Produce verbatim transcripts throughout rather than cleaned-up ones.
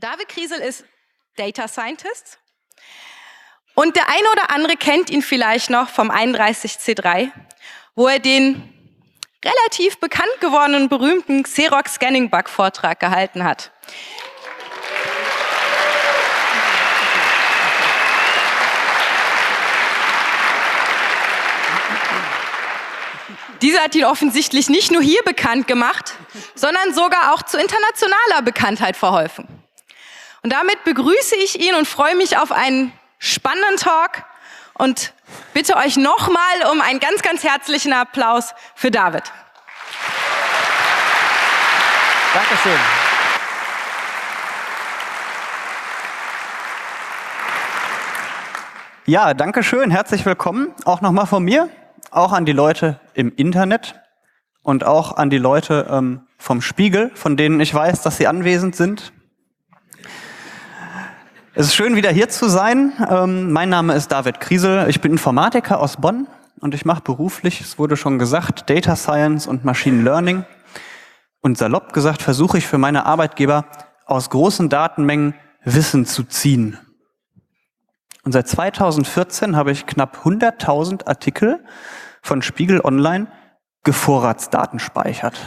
David Kriesel ist Data Scientist und der eine oder andere kennt ihn vielleicht noch vom einunddreißig C drei, wo er den relativ bekannt gewordenen, berühmten Xerox Scanning Bug Vortrag gehalten hat. Dieser hat ihn offensichtlich nicht nur hier bekannt gemacht, sondern sogar auch zu internationaler Bekanntheit verholfen. Und damit begrüße ich ihn und freue mich auf einen spannenden Talk und bitte euch nochmal um einen ganz, ganz herzlichen Applaus für David. Dankeschön. Ja, danke schön, herzlich willkommen. Auch nochmal von mir, auch an die Leute im Internet und auch an die Leute ähm, vom Spiegel, von denen ich weiß, dass sie anwesend sind. Es ist schön, wieder hier zu sein. Ähm, mein Name ist David Kriesel, ich bin Informatiker aus Bonn und ich mache beruflich, es wurde schon gesagt, Data Science und Machine Learning. Und salopp gesagt versuche ich für meine Arbeitgeber aus großen Datenmengen Wissen zu ziehen. Und seit zweitausendvierzehn habe ich knapp hunderttausend Artikel von Spiegel Online gevorratsdatenspeichert.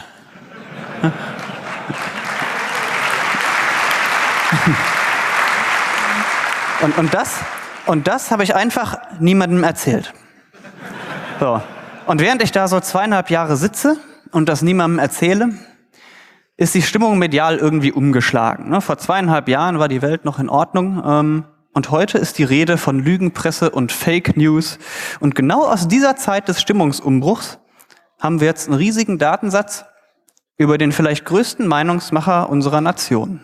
Und, und das, und das habe ich einfach niemandem erzählt. So. Und während ich da so zweieinhalb Jahre sitze und das niemandem erzähle, ist die Stimmung medial irgendwie umgeschlagen. Ne? Vor zweieinhalb Jahren war die Welt noch in Ordnung ähm, und heute ist die Rede von Lügenpresse und Fake News. Und genau aus dieser Zeit des Stimmungsumbruchs haben wir jetzt einen riesigen Datensatz über den vielleicht größten Meinungsmacher unserer Nation.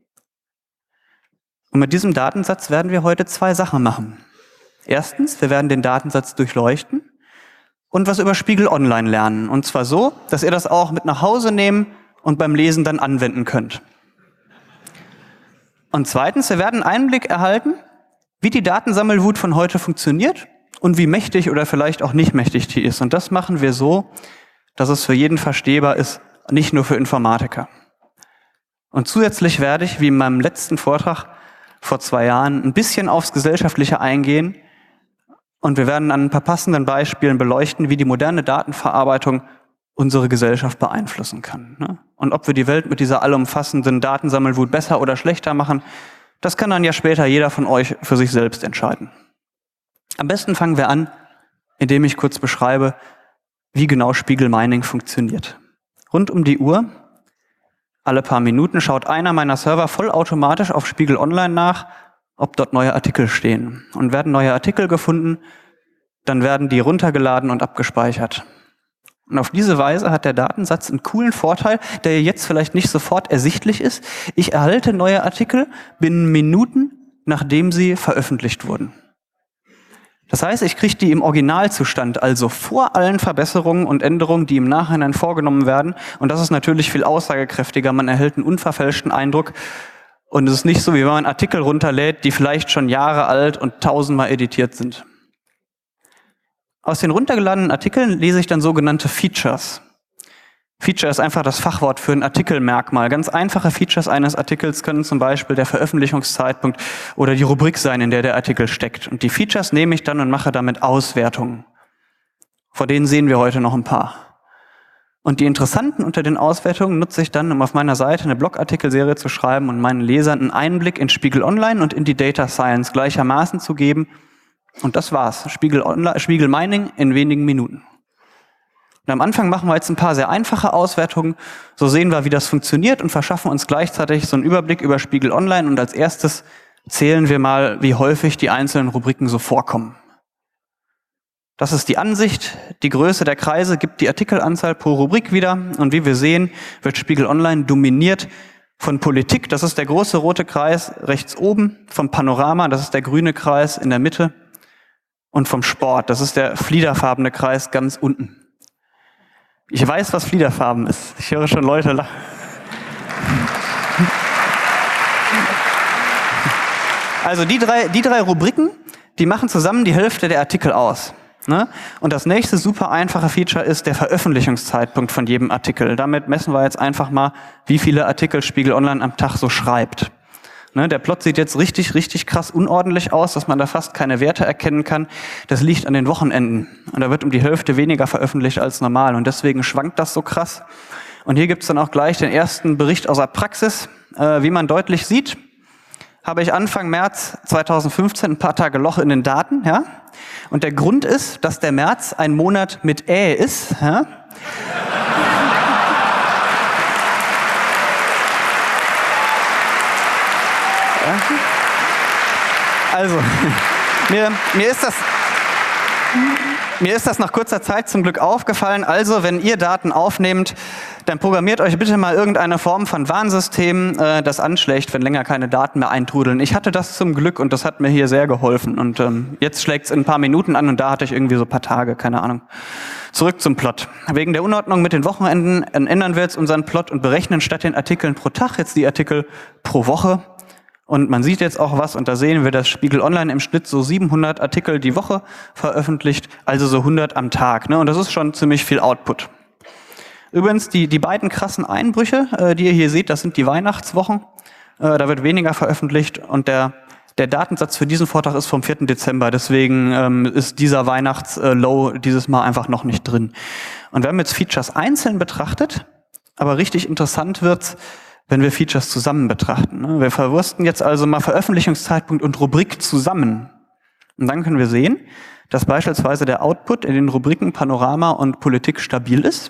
Und mit diesem Datensatz werden wir heute zwei Sachen machen. Erstens, wir werden den Datensatz durchleuchten und was über Spiegel Online lernen. Und zwar so, dass ihr das auch mit nach Hause nehmen und beim Lesen dann anwenden könnt. Und zweitens, wir werden einen Einblick erhalten, wie die Datensammelwut von heute funktioniert und wie mächtig oder vielleicht auch nicht mächtig die ist. Und das machen wir so, dass es für jeden verstehbar ist, nicht nur für Informatiker. Und zusätzlich werde ich, wie in meinem letzten Vortrag vor zwei Jahren, ein bisschen aufs Gesellschaftliche eingehen und wir werden an ein paar passenden Beispielen beleuchten, wie die moderne Datenverarbeitung unsere Gesellschaft beeinflussen kann. Ne? Und ob wir die Welt mit dieser allumfassenden Datensammelwut besser oder schlechter machen, das kann dann ja später jeder von euch für sich selbst entscheiden. Am besten fangen wir an, indem ich kurz beschreibe, wie genau Spiegel Mining funktioniert. Rund um die Uhr, alle paar Minuten, schaut einer meiner Server vollautomatisch auf Spiegel Online nach, ob dort neue Artikel stehen. Und werden neue Artikel gefunden, dann werden die runtergeladen und abgespeichert. Und auf diese Weise hat der Datensatz einen coolen Vorteil, der jetzt vielleicht nicht sofort ersichtlich ist. Ich erhalte neue Artikel binnen Minuten, nachdem sie veröffentlicht wurden. Das heißt, ich kriege die im Originalzustand, also vor allen Verbesserungen und Änderungen, die im Nachhinein vorgenommen werden. Und das ist natürlich viel aussagekräftiger. Man erhält einen unverfälschten Eindruck. Und es ist nicht so, wie wenn man Artikel runterlädt, die vielleicht schon Jahre alt und tausendmal editiert sind. Aus den runtergeladenen Artikeln lese ich dann sogenannte Features. Feature ist einfach das Fachwort für ein Artikelmerkmal. Ganz einfache Features eines Artikels können zum Beispiel der Veröffentlichungszeitpunkt oder die Rubrik sein, in der der Artikel steckt. Und die Features nehme ich dann und mache damit Auswertungen. Vor denen sehen wir heute noch ein paar. Und die interessanten unter den Auswertungen nutze ich dann, um auf meiner Seite eine Blogartikelserie zu schreiben und meinen Lesern einen Einblick in Spiegel Online und in die Data Science gleichermaßen zu geben. Und das war's. Spiegel Online, Spiegel Mining in wenigen Minuten. Und am Anfang machen wir jetzt ein paar sehr einfache Auswertungen. So sehen wir, wie das funktioniert und verschaffen uns gleichzeitig so einen Überblick über Spiegel Online. Und als erstes zählen wir mal, wie häufig die einzelnen Rubriken so vorkommen. Das ist die Ansicht. Die Größe der Kreise gibt die Artikelanzahl pro Rubrik wieder. Und wie wir sehen, wird Spiegel Online dominiert von Politik. Das ist der große rote Kreis rechts oben. Vom Panorama, das ist der grüne Kreis in der Mitte. Und vom Sport, das ist der fliederfarbene Kreis ganz unten. Ich weiß, was Fliederfarben ist. Ich höre schon Leute lachen. Also die drei, die drei Rubriken, die machen zusammen die Hälfte der Artikel aus. Ne? Und das nächste super einfache Feature ist der Veröffentlichungszeitpunkt von jedem Artikel. Damit messen wir jetzt einfach mal, wie viele Artikel Spiegel Online am Tag so schreibt. Ne, der Plot sieht jetzt richtig, richtig krass unordentlich aus, dass man da fast keine Werte erkennen kann. Das liegt an den Wochenenden. Und da wird um die Hälfte weniger veröffentlicht als normal. Und deswegen schwankt das so krass. Und hier gibt's dann auch gleich den ersten Bericht aus der Praxis. Äh, wie man deutlich sieht, habe ich Anfang März zweitausendfünfzehn ein paar Tage Loch in den Daten. Ja? Und der Grund ist, dass der März ein Monat mit Ä ist. Ja? Also, mir, mir, ist das, mir ist das nach kurzer Zeit zum Glück aufgefallen. Also, wenn ihr Daten aufnehmt, dann programmiert euch bitte mal irgendeine Form von Warnsystem, äh, das anschlägt, wenn länger keine Daten mehr eintrudeln. Ich hatte das zum Glück und das hat mir hier sehr geholfen. Und ähm, jetzt schlägt es in ein paar Minuten an und da hatte ich irgendwie so ein paar Tage, keine Ahnung. Zurück zum Plot. Wegen der Unordnung mit den Wochenenden ändern wir jetzt unseren Plot und berechnen statt den Artikeln pro Tag jetzt die Artikel pro Woche. Und man sieht jetzt auch was, und da sehen wir, dass Spiegel Online im Schnitt so siebenhundert Artikel die Woche veröffentlicht, also so hundert am Tag. Ne? Und das ist schon ziemlich viel Output. Übrigens, die, die beiden krassen Einbrüche, äh, die ihr hier seht, das sind die Weihnachtswochen. Äh, da wird weniger veröffentlicht und der, der Datensatz für diesen Vortrag ist vom vierten Dezember. Deswegen ähm, ist dieser Weihnachts-Low dieses Mal einfach noch nicht drin. Und wir haben jetzt Features einzeln betrachtet, aber richtig interessant wird's, wenn wir Features zusammen betrachten. Wir verwursten jetzt also mal Veröffentlichungszeitpunkt und Rubrik zusammen. Und dann können wir sehen, dass beispielsweise der Output in den Rubriken Panorama und Politik stabil ist,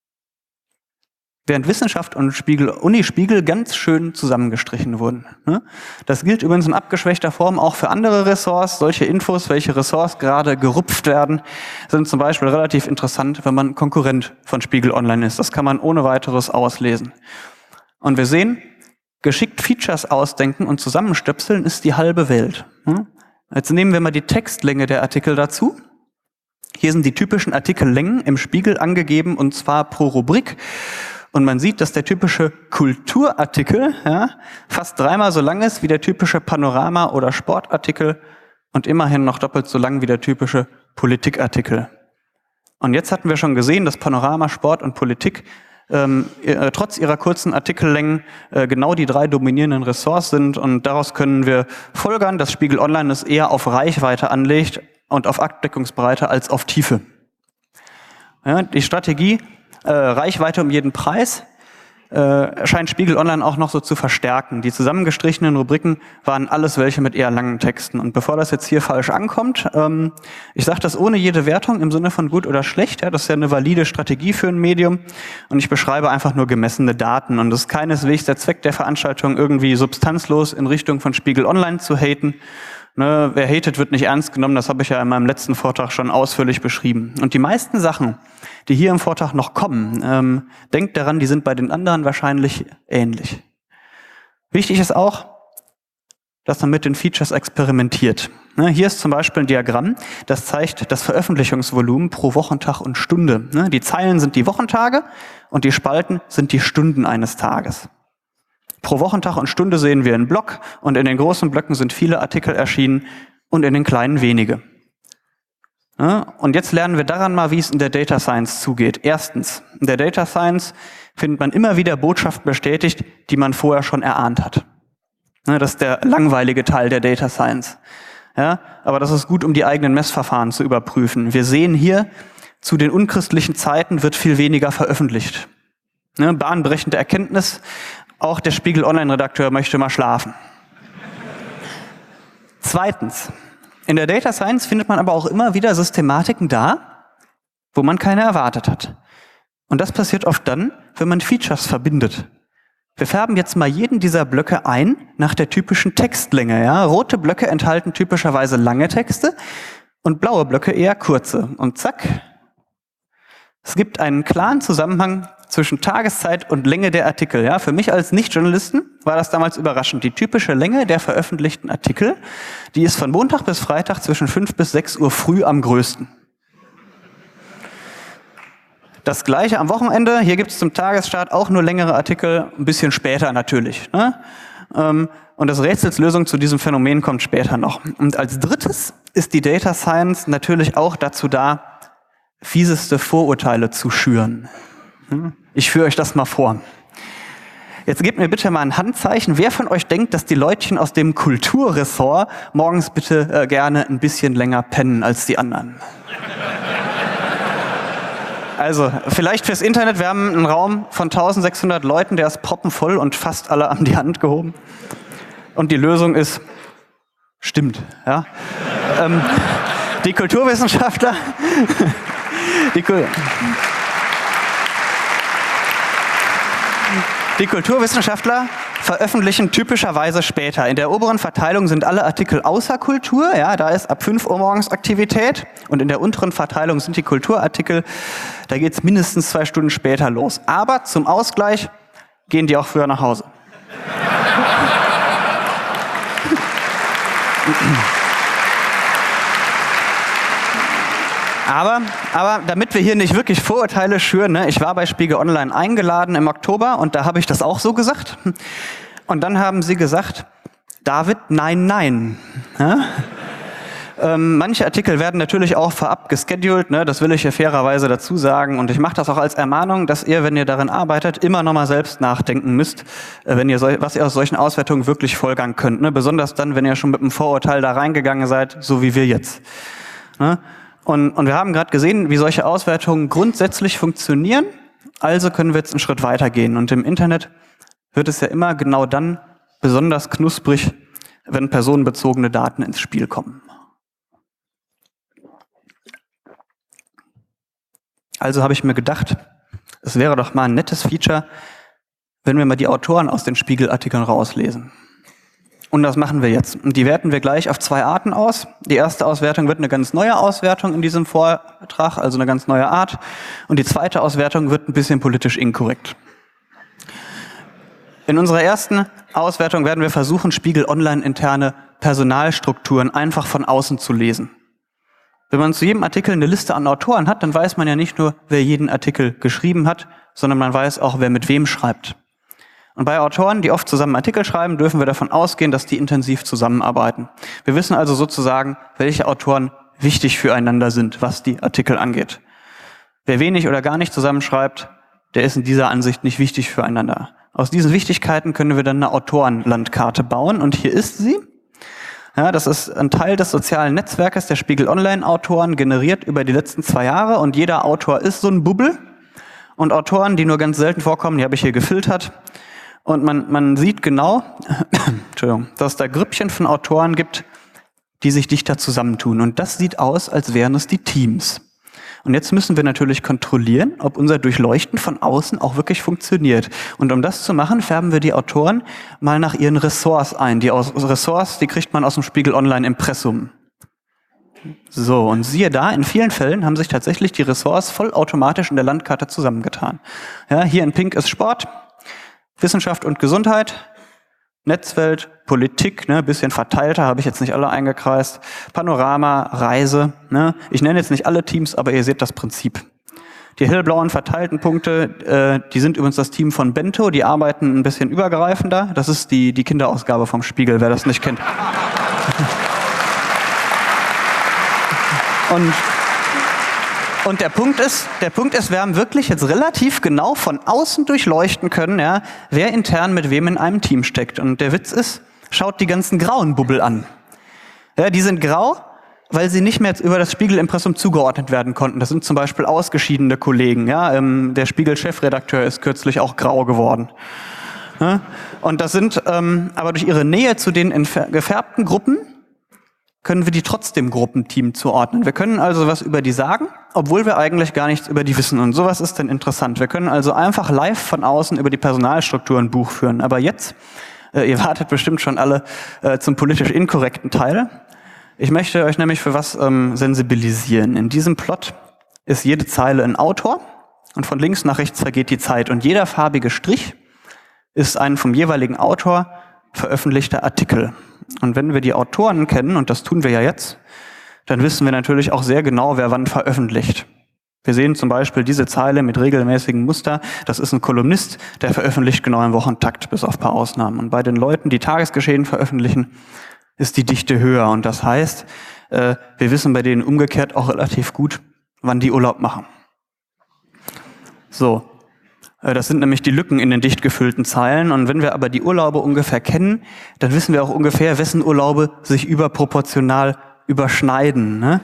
während Wissenschaft und Spiegel, Unispiegel ganz schön zusammengestrichen wurden. Das gilt übrigens in abgeschwächter Form auch für andere Ressorts. Solche Infos, welche Ressorts gerade gerupft werden, sind zum Beispiel relativ interessant, wenn man Konkurrent von Spiegel Online ist. Das kann man ohne weiteres auslesen. Und wir sehen, geschickt Features ausdenken und zusammenstöpseln ist die halbe Welt. Jetzt nehmen wir mal die Textlänge der Artikel dazu. Hier sind die typischen Artikellängen im Spiegel angegeben, und zwar pro Rubrik. Und man sieht, dass der typische Kulturartikel ja, fast dreimal so lang ist wie der typische Panorama- oder Sportartikel und immerhin noch doppelt so lang wie der typische Politikartikel. Und jetzt hatten wir schon gesehen, dass Panorama, Sport und Politik Ähm, äh, trotz ihrer kurzen Artikellängen äh, genau die drei dominierenden Ressorts sind, und daraus können wir folgern, dass Spiegel Online es eher auf Reichweite anlegt und auf Abdeckungsbreite als auf Tiefe. Ja, die Strategie äh, Reichweite um jeden Preis äh, scheint Spiegel Online auch noch so zu verstärken. Die zusammengestrichenen Rubriken waren alles welche mit eher langen Texten. Und bevor das jetzt hier falsch ankommt, ähm, ich sage das ohne jede Wertung im Sinne von gut oder schlecht. Ja, das ist ja eine valide Strategie für ein Medium. Und ich beschreibe einfach nur gemessene Daten. Und das ist keineswegs der Zweck der Veranstaltung, irgendwie substanzlos in Richtung von Spiegel Online zu haten. Ne, wer hatet, wird nicht ernst genommen. Das habe ich ja in meinem letzten Vortrag schon ausführlich beschrieben. Und die meisten Sachen, die hier im Vortrag noch kommen, ähm, denkt daran, die sind bei den anderen wahrscheinlich ähnlich. Wichtig ist auch, dass man mit den Features experimentiert. Ne, hier ist zum Beispiel ein Diagramm, das zeigt das Veröffentlichungsvolumen pro Wochentag und Stunde. Ne, die Zeilen sind die Wochentage und die Spalten sind die Stunden eines Tages. Pro Wochentag und Stunde sehen wir einen Block, und in den großen Blöcken sind viele Artikel erschienen und in den kleinen wenige. Ja, und jetzt lernen wir daran mal, wie es in der Data Science zugeht. Erstens, in der Data Science findet man immer wieder Botschaften bestätigt, die man vorher schon erahnt hat. Ja, das ist der langweilige Teil der Data Science. Ja, aber das ist gut, um die eigenen Messverfahren zu überprüfen. Wir sehen hier, zu den unchristlichen Zeiten wird viel weniger veröffentlicht. Ja, bahnbrechende Erkenntnis. Auch der Spiegel Online-Redakteur möchte mal schlafen. Zweitens, in der Data Science findet man aber auch immer wieder Systematiken da, wo man keine erwartet hat. Und das passiert oft dann, wenn man Features verbindet. Wir färben jetzt mal jeden dieser Blöcke ein nach der typischen Textlänge. Ja? Rote Blöcke enthalten typischerweise lange Texte und blaue Blöcke eher kurze. Und zack, es gibt einen klaren Zusammenhang zwischen Tageszeit und Länge der Artikel. Ja, für mich als Nicht-Journalisten war das damals überraschend. Die typische Länge der veröffentlichten Artikel, die ist von Montag bis Freitag zwischen fünf bis sechs Uhr früh am größten. Das gleiche am Wochenende. Hier gibt es zum Tagesstart auch nur längere Artikel, ein bisschen später natürlich. Ne? Und das Rätselslösung zu diesem Phänomen kommt später noch. Und als drittes ist die Data Science natürlich auch dazu da, fieseste Vorurteile zu schüren. Ich führe euch das mal vor. Jetzt gebt mir bitte mal ein Handzeichen. Wer von euch denkt, dass die Leutchen aus dem Kulturressort morgens bitte äh, gerne ein bisschen länger pennen als die anderen? Also, vielleicht fürs Internet, wir haben einen Raum von eintausendsechshundert Leuten, der ist proppenvoll und fast alle haben die Hand gehoben. Und die Lösung ist, stimmt, ja. ähm, die Kulturwissenschaftler, die, Kul die Kulturwissenschaftler veröffentlichen typischerweise später. In der oberen Verteilung sind alle Artikel außer Kultur, ja, da ist ab fünf Uhr morgens Aktivität. Und in der unteren Verteilung sind die Kulturartikel, da geht es mindestens zwei Stunden später los. Aber zum Ausgleich gehen die auch früher nach Hause. Aber, aber damit wir hier nicht wirklich Vorurteile schüren, ne, ich war bei Spiegel Online eingeladen im Oktober und da habe ich das auch so gesagt. Und dann haben sie gesagt, David, nein, nein. Ja? Ähm, manche Artikel werden natürlich auch vorab gescheduled, ne, das will ich hier fairerweise dazu sagen. Und ich mache das auch als Ermahnung, dass ihr, wenn ihr darin arbeitet, immer nochmal selbst nachdenken müsst, äh, wenn ihr so, was ihr aus solchen Auswertungen wirklich folgern könnt. Ne? Besonders dann, wenn ihr schon mit einem Vorurteil da reingegangen seid, so wie wir jetzt. Ne? Und, und wir haben gerade gesehen, wie solche Auswertungen grundsätzlich funktionieren. Also können wir jetzt einen Schritt weiter gehen. Und im Internet wird es ja immer genau dann besonders knusprig, wenn personenbezogene Daten ins Spiel kommen. Also habe ich mir gedacht, es wäre doch mal ein nettes Feature, wenn wir mal die Autoren aus den Spiegelartikeln rauslesen. Und das machen wir jetzt. Und die werten wir gleich auf zwei Arten aus. Die erste Auswertung wird eine ganz neue Auswertung in diesem Vortrag, also eine ganz neue Art. Und die zweite Auswertung wird ein bisschen politisch inkorrekt. In unserer ersten Auswertung werden wir versuchen, Spiegel Online interne Personalstrukturen einfach von außen zu lesen. Wenn man zu jedem Artikel eine Liste an Autoren hat, dann weiß man ja nicht nur, wer jeden Artikel geschrieben hat, sondern man weiß auch, wer mit wem schreibt. Und bei Autoren, die oft zusammen Artikel schreiben, dürfen wir davon ausgehen, dass die intensiv zusammenarbeiten. Wir wissen also sozusagen, welche Autoren wichtig füreinander sind, was die Artikel angeht. Wer wenig oder gar nicht zusammenschreibt, der ist in dieser Ansicht nicht wichtig füreinander. Aus diesen Wichtigkeiten können wir dann eine Autorenlandkarte bauen und hier ist sie. Ja, das ist ein Teil des sozialen Netzwerkes der Spiegel Online-Autoren, generiert über die letzten zwei Jahre und jeder Autor ist so ein Bubble. Und Autoren, die nur ganz selten vorkommen, die habe ich hier gefiltert. Und man, man sieht genau, Entschuldigung, dass es da Grüppchen von Autoren gibt, die sich dichter zusammentun. Und das sieht aus, als wären es die Teams. Und jetzt müssen wir natürlich kontrollieren, ob unser Durchleuchten von außen auch wirklich funktioniert. Und um das zu machen, färben wir die Autoren mal nach ihren Ressorts ein. Die aus, Ressorts, die kriegt man aus dem Spiegel Online Impressum. So, und siehe da, in vielen Fällen haben sich tatsächlich die Ressorts vollautomatisch in der Landkarte zusammengetan. Ja, hier in Pink ist Sport, Wissenschaft und Gesundheit, Netzwelt, Politik, ne, bisschen verteilter, habe ich jetzt nicht alle eingekreist, Panorama, Reise. Ne. Ich nenne jetzt nicht alle Teams, aber ihr seht das Prinzip. Die hellblauen verteilten Punkte, äh, die sind übrigens das Team von Bento, die arbeiten ein bisschen übergreifender. Das ist die, die Kinderausgabe vom Spiegel, wer das nicht kennt. Und Und der Punkt ist, der Punkt ist, wir haben wirklich jetzt relativ genau von außen durchleuchten können, ja, wer intern mit wem in einem Team steckt. Und der Witz ist, schaut die ganzen grauen Bubbel an. Ja, die sind grau, weil sie nicht mehr über das Spiegel-Impressum zugeordnet werden konnten. Das sind zum Beispiel ausgeschiedene Kollegen. Ja, ähm, der Spiegel-Chefredakteur ist kürzlich auch grau geworden. Ja, und das sind, ähm, aber durch ihre Nähe zu den gefärbten Gruppen, können wir die trotzdem Gruppenteam zuordnen. Wir können also was über die sagen, obwohl wir eigentlich gar nichts über die wissen. Und sowas ist dann interessant. Wir können also einfach live von außen über die Personalstruktur ein Buch führen. Aber jetzt, äh, ihr wartet bestimmt schon alle äh, zum politisch inkorrekten Teil. Ich möchte euch nämlich für was ähm, sensibilisieren. In diesem Plot ist jede Zeile ein Autor und von links nach rechts vergeht die Zeit. Und jeder farbige Strich ist ein vom jeweiligen Autor veröffentlichter Artikel. Und wenn wir die Autoren kennen, und das tun wir ja jetzt, dann wissen wir natürlich auch sehr genau, wer wann veröffentlicht. Wir sehen zum Beispiel diese Zeile mit regelmäßigem Muster. Das ist ein Kolumnist, der veröffentlicht genau im Wochentakt, bis auf ein paar Ausnahmen. Und bei den Leuten, die Tagesgeschehen veröffentlichen, ist die Dichte höher. Und das heißt, wir wissen bei denen umgekehrt auch relativ gut, wann die Urlaub machen. So. Das sind nämlich die Lücken in den dicht gefüllten Zeilen. Und wenn wir aber die Urlaube ungefähr kennen, dann wissen wir auch ungefähr, wessen Urlaube sich überproportional überschneiden. Ne?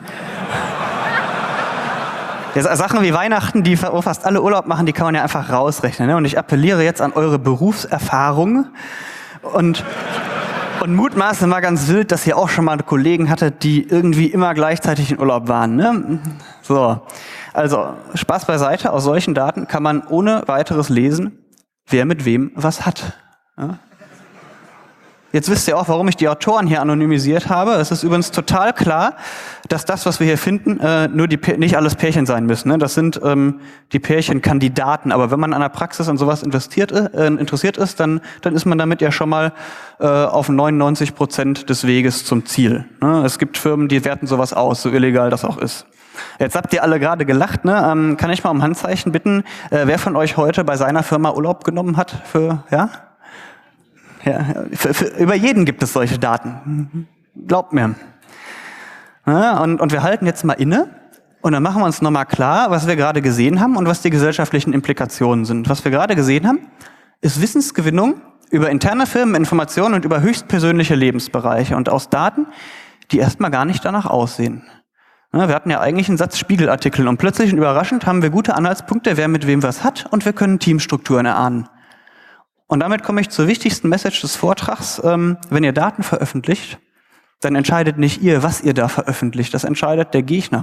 Ja, Sachen wie Weihnachten, die fast alle Urlaub machen, die kann man ja einfach rausrechnen. Ne? Und ich appelliere jetzt an eure Berufserfahrung und, und mutmaße mal ganz wild, dass ihr auch schon mal Kollegen hattet, die irgendwie immer gleichzeitig in Urlaub waren. Ne? So. Also, Spaß beiseite, aus solchen Daten kann man ohne weiteres lesen, wer mit wem was hat. Ja? Jetzt wisst ihr auch, warum ich die Autoren hier anonymisiert habe. Es ist übrigens total klar, dass das, was wir hier finden, äh, nur die nicht alles Pärchen sein müssen. Ne? Das sind ähm, die Pärchenkandidaten. Aber wenn man an der Praxis und sowas investiert, äh, interessiert ist, dann, dann ist man damit ja schon mal äh, auf neunundneunzig Prozent des Weges zum Ziel. Ne? Es gibt Firmen, die werten sowas aus, so illegal das auch ist. Jetzt habt ihr alle gerade gelacht, ne? Ähm, kann ich mal um Handzeichen bitten, äh, wer von euch heute bei seiner Firma Urlaub genommen hat für, ja? Ja, für, für, über jeden gibt es solche Daten. Glaubt mir. Ja, und, und wir halten jetzt mal inne und dann machen wir uns nochmal klar, was wir gerade gesehen haben und was die gesellschaftlichen Implikationen sind. Was wir gerade gesehen haben, ist Wissensgewinnung über interne Firmeninformationen und über höchstpersönliche Lebensbereiche und aus Daten, die erstmal gar nicht danach aussehen. Wir hatten ja eigentlich einen Satz Spiegelartikel und plötzlich und überraschend haben wir gute Anhaltspunkte, wer mit wem was hat und wir können Teamstrukturen erahnen. Und damit komme ich zur wichtigsten Message des Vortrags. Ähm, wenn ihr Daten veröffentlicht, dann entscheidet nicht ihr, was ihr da veröffentlicht, das entscheidet der Gegner.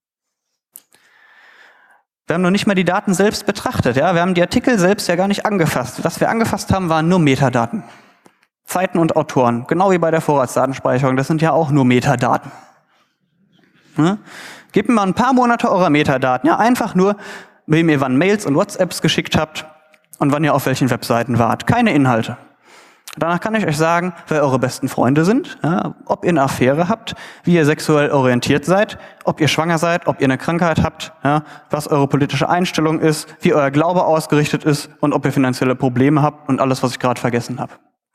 Wir haben noch nicht mal die Daten selbst betrachtet. Ja? Wir haben die Artikel selbst ja gar nicht angefasst. Was wir angefasst haben, waren nur Metadaten. Zeiten und Autoren, genau wie bei der Vorratsdatenspeicherung, das sind ja auch nur Metadaten. Ja? Gebt mir mal ein paar Monate eurer Metadaten, ja, einfach nur, wem ihr wann Mails und WhatsApps geschickt habt und wann ihr auf welchen Webseiten wart. Keine Inhalte. Danach kann ich euch sagen, wer eure besten Freunde sind, ja, ob ihr eine Affäre habt, wie ihr sexuell orientiert seid, ob ihr schwanger seid, ob ihr eine Krankheit habt, ja, was eure politische Einstellung ist, wie euer Glaube ausgerichtet ist und ob ihr finanzielle Probleme habt und alles, was ich gerade vergessen habe.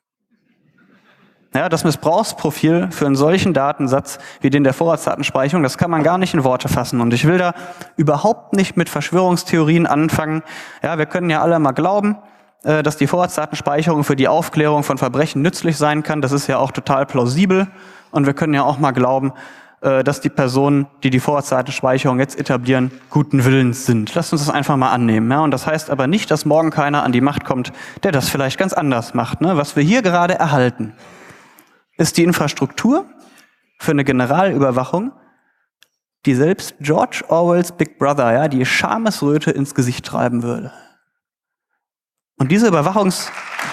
Ja, das Missbrauchsprofil für einen solchen Datensatz wie den der Vorratsdatenspeicherung, das kann man gar nicht in Worte fassen. Und ich will da überhaupt nicht mit Verschwörungstheorien anfangen. Ja, wir können ja alle mal glauben, äh, dass die Vorratsdatenspeicherung für die Aufklärung von Verbrechen nützlich sein kann. Das ist ja auch total plausibel. Und wir können ja auch mal glauben, äh, dass die Personen, die die Vorratsdatenspeicherung jetzt etablieren, guten Willens sind. Lasst uns das einfach mal annehmen. Ja? Und das heißt aber nicht, dass morgen keiner an die Macht kommt, der das vielleicht ganz anders macht. Ne? Was wir hier gerade erhalten, ist die Infrastruktur für eine Generalüberwachung, die selbst George Orwells Big Brother, ja, die Schamesröte ins Gesicht treiben würde. Und diese Überwachungs...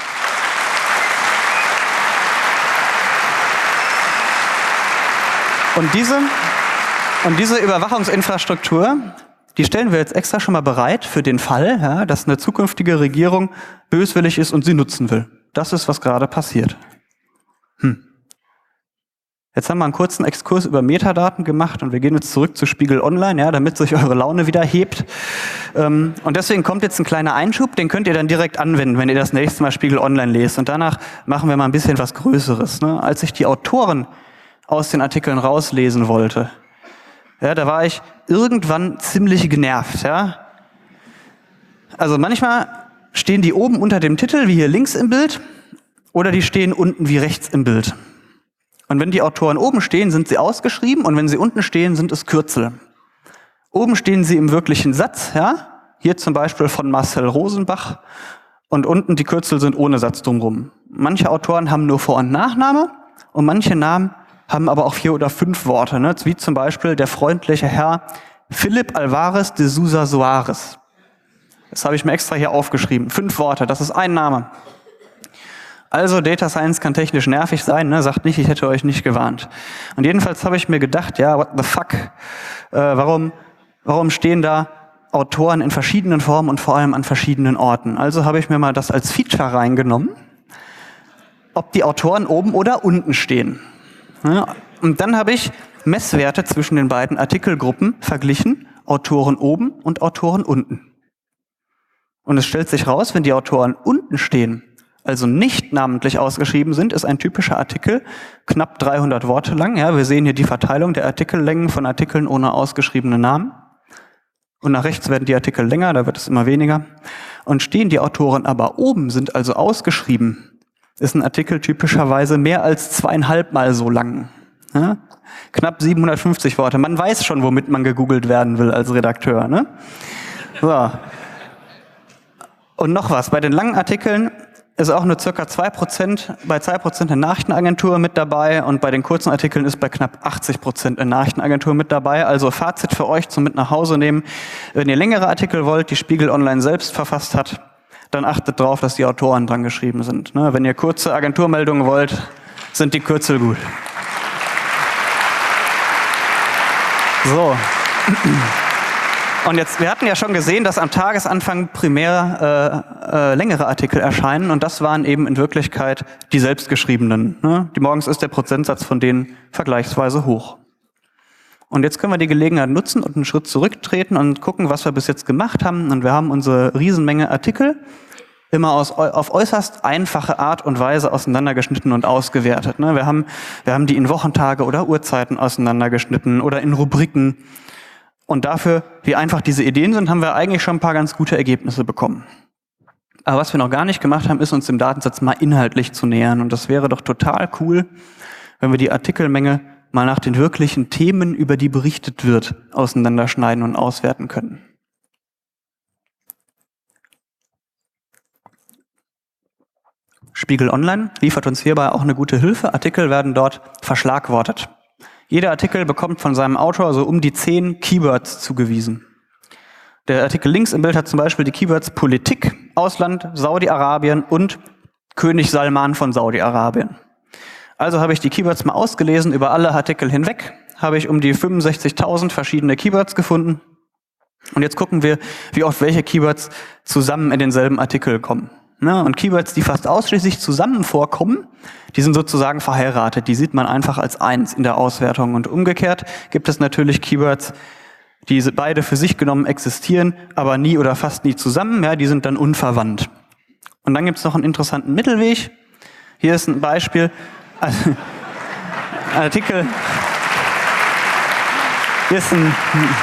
Und diese, und diese Überwachungsinfrastruktur, die stellen wir jetzt extra schon mal bereit für den Fall, ja, dass eine zukünftige Regierung böswillig ist und sie nutzen will. Das ist, was gerade passiert. Hm. Jetzt haben wir einen kurzen Exkurs über Metadaten gemacht und wir gehen jetzt zurück zu Spiegel Online, ja, damit sich eure Laune wieder hebt. Ähm, und deswegen kommt jetzt ein kleiner Einschub, den könnt ihr dann direkt anwenden, wenn ihr das nächste Mal Spiegel Online lest. Und danach machen wir mal ein bisschen was Größeres. Ne? Als ich die Autoren aus den Artikeln rauslesen wollte, ja, da war ich irgendwann ziemlich genervt. Ja? Also manchmal stehen die oben unter dem Titel, wie hier links im Bild, oder die stehen unten wie rechts im Bild. Und wenn die Autoren oben stehen, sind sie ausgeschrieben und wenn sie unten stehen, sind es Kürzel. Oben stehen sie im wirklichen Satz, ja, hier zum Beispiel von Marcel Rosenbach und unten die Kürzel sind ohne Satz drumherum. Manche Autoren haben nur Vor- und Nachname und manche Namen haben aber auch vier oder fünf Worte, ne, wie zum Beispiel der freundliche Herr Philipp Alvarez de Sousa Soares. Das habe ich mir extra hier aufgeschrieben. Fünf Worte, das ist ein Name. Also Data Science kann technisch nervig sein, ne? Sagt nicht, ich hätte euch nicht gewarnt. Und jedenfalls habe ich mir gedacht, ja, what the fuck, äh, warum, warum stehen da Autoren in verschiedenen Formen und vor allem an verschiedenen Orten? Also habe ich mir mal das als Feature reingenommen, ob die Autoren oben oder unten stehen. Ja, und dann habe ich Messwerte zwischen den beiden Artikelgruppen verglichen, Autoren oben und Autoren unten. Und es stellt sich raus, wenn die Autoren unten stehen, also nicht namentlich ausgeschrieben sind, ist ein typischer Artikel, knapp dreihundert Worte lang. Ja, wir sehen hier die Verteilung der Artikellängen von Artikeln ohne ausgeschriebene Namen. Und nach rechts werden die Artikel länger, da wird es immer weniger. Und stehen die Autoren aber oben, sind also ausgeschrieben, ist ein Artikel typischerweise mehr als zweieinhalb Mal so lang. Ja? Knapp siebenhundertfünfzig Worte. Man weiß schon, womit man gegoogelt werden will als Redakteur. Ne? So. Und noch was, bei den langen Artikeln ist auch nur circa zwei Prozent, bei zwei Prozent eine Nachrichtenagentur mit dabei und bei den kurzen Artikeln ist bei knapp achtzig Prozent eine Nachrichtenagentur mit dabei. Also Fazit für euch zum mit nach Hause nehmen. Wenn ihr längere Artikel wollt, die Spiegel Online selbst verfasst hat, dann achtet drauf, dass die Autoren dran geschrieben sind. Ne? Wenn ihr kurze Agenturmeldungen wollt, sind die Kürzel gut. So. Und jetzt, wir hatten ja schon gesehen, dass am Tagesanfang primär äh, äh, längere Artikel erscheinen und das waren eben in Wirklichkeit die selbstgeschriebenen. Ne? Die morgens ist der Prozentsatz von denen vergleichsweise hoch. Und jetzt können wir die Gelegenheit nutzen und einen Schritt zurücktreten und gucken, was wir bis jetzt gemacht haben. Und wir haben unsere Riesenmenge Artikel immer aus, auf äußerst einfache Art und Weise auseinandergeschnitten und ausgewertet. Ne? Wir haben, wir haben die in Wochentage oder Uhrzeiten auseinandergeschnitten oder in Rubriken. Und dafür, wie einfach diese Ideen sind, haben wir eigentlich schon ein paar ganz gute Ergebnisse bekommen. Aber was wir noch gar nicht gemacht haben, ist uns dem Datensatz mal inhaltlich zu nähern. Und das wäre doch total cool, wenn wir die Artikelmenge mal nach den wirklichen Themen, über die berichtet wird, auseinanderschneiden und auswerten können. Spiegel Online liefert uns hierbei auch eine gute Hilfe. Artikel werden dort verschlagwortet. Jeder Artikel bekommt von seinem Autor so um die zehn Keywords zugewiesen. Der Artikel links im Bild hat zum Beispiel die Keywords Politik, Ausland, Saudi-Arabien und König Salman von Saudi-Arabien. Also habe ich die Keywords mal ausgelesen, über alle Artikel hinweg, habe ich um die fünfundsechzigtausend verschiedene Keywords gefunden. Und jetzt gucken wir, wie oft welche Keywords zusammen in denselben Artikel kommen. Und Keywords, die fast ausschließlich zusammen vorkommen, die sind sozusagen verheiratet. Die sieht man einfach als eins in der Auswertung. Und umgekehrt gibt es natürlich Keywords, die beide für sich genommen existieren, aber nie oder fast nie zusammen. Ja, die sind dann unverwandt. Und dann gibt es noch einen interessanten Mittelweg. Hier ist ein Beispiel. Artikel. Hier ist ein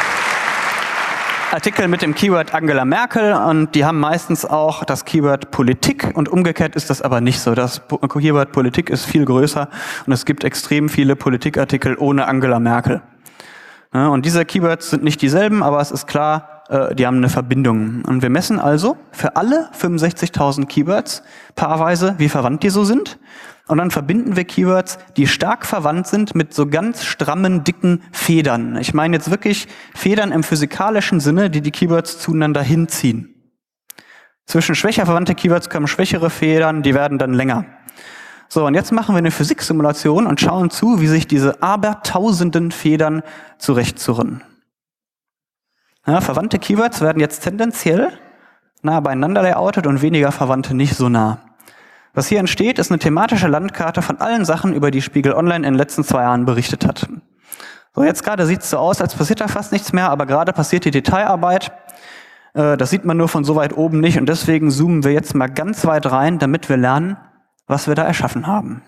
Artikel mit dem Keyword Angela Merkel und die haben meistens auch das Keyword Politik und umgekehrt ist das aber nicht so. Das Keyword Politik ist viel größer und es gibt extrem viele Politikartikel ohne Angela Merkel. Ja, und diese Keywords sind nicht dieselben, aber es ist klar, äh, die haben eine Verbindung. Und wir messen also für alle fünfundsechzigtausend Keywords paarweise, wie verwandt die so sind. Und dann verbinden wir Keywords, die stark verwandt sind mit so ganz strammen, dicken Federn. Ich meine jetzt wirklich Federn im physikalischen Sinne, die die Keywords zueinander hinziehen. Zwischen schwächer verwandte Keywords kommen schwächere Federn, die werden dann länger. So, und jetzt machen wir eine Physiksimulation und schauen zu, wie sich diese abertausenden Federn zurechtzurren. Ja, verwandte Keywords werden jetzt tendenziell nah beieinander layoutet und weniger verwandte nicht so nah. Was hier entsteht, ist eine thematische Landkarte von allen Sachen, über die Spiegel Online in den letzten zwei Jahren berichtet hat. So, jetzt gerade sieht es so aus, als passiert da fast nichts mehr, aber gerade passiert die Detailarbeit. Äh, das sieht man nur von so weit oben nicht und deswegen zoomen wir jetzt mal ganz weit rein, damit wir lernen, was wir da erschaffen haben.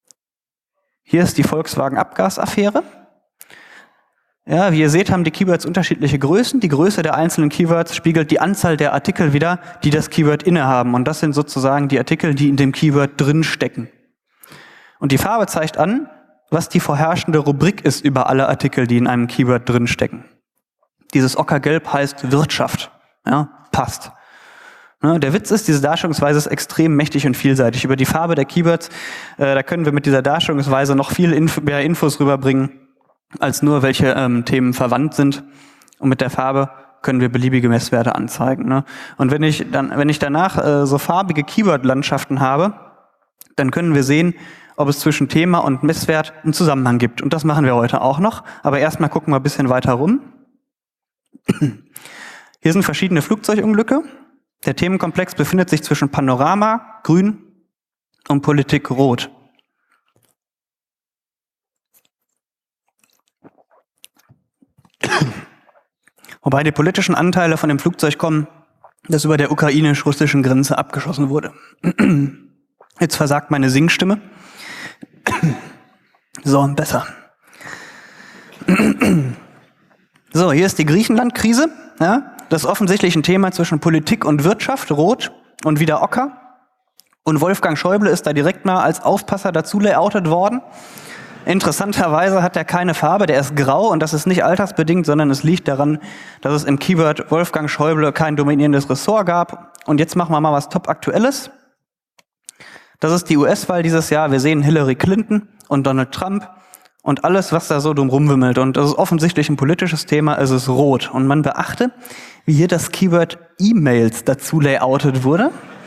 Hier ist die Volkswagen-Abgasaffäre. Ja, wie ihr seht, haben die Keywords unterschiedliche Größen. Die Größe der einzelnen Keywords spiegelt die Anzahl der Artikel wider, die das Keyword innehaben. Und das sind sozusagen die Artikel, die in dem Keyword drin stecken. Und die Farbe zeigt an, was die vorherrschende Rubrik ist über alle Artikel, die in einem Keyword drin stecken. Dieses Ockergelb heißt Wirtschaft. Ja, passt. Ja, der Witz ist, diese Darstellungsweise ist extrem mächtig und vielseitig. Über die Farbe der Keywords, äh, da können wir mit dieser Darstellungsweise noch viel Inf- mehr Infos rüberbringen, als nur welche ähm, Themen verwandt sind. Und mit der Farbe können wir beliebige Messwerte anzeigen. Ne? Und wenn ich dann, wenn ich danach äh, so farbige Keyword-Landschaften habe, dann können wir sehen, ob es zwischen Thema und Messwert einen Zusammenhang gibt. Und das machen wir heute auch noch. Aber erstmal gucken wir ein bisschen weiter rum. Hier sind verschiedene Flugzeugunglücke. Der Themenkomplex befindet sich zwischen Panorama, grün, und Politik, rot. Wobei die politischen Anteile von dem Flugzeug kommen, das über der ukrainisch-russischen Grenze abgeschossen wurde. Jetzt versagt meine Singstimme. So, besser. So, hier ist die Griechenland-Krise. Ja? Das ist offensichtlich ein Thema zwischen Politik und Wirtschaft, rot und wieder ocker. Und Wolfgang Schäuble ist da direkt mal als Aufpasser dazu layoutet worden. Interessanterweise hat er keine Farbe, der ist grau und das ist nicht altersbedingt, sondern es liegt daran, dass es im Keyword Wolfgang Schäuble kein dominierendes Ressort gab. Und jetzt machen wir mal was Top-Aktuelles. Das ist die U S-Wahl dieses Jahr. Wir sehen Hillary Clinton und Donald Trump und alles, was da so drum rumwimmelt. Und das ist offensichtlich ein politisches Thema, es ist rot. Und man beachte, wie hier das Keyword E-Mails dazu layoutet wurde.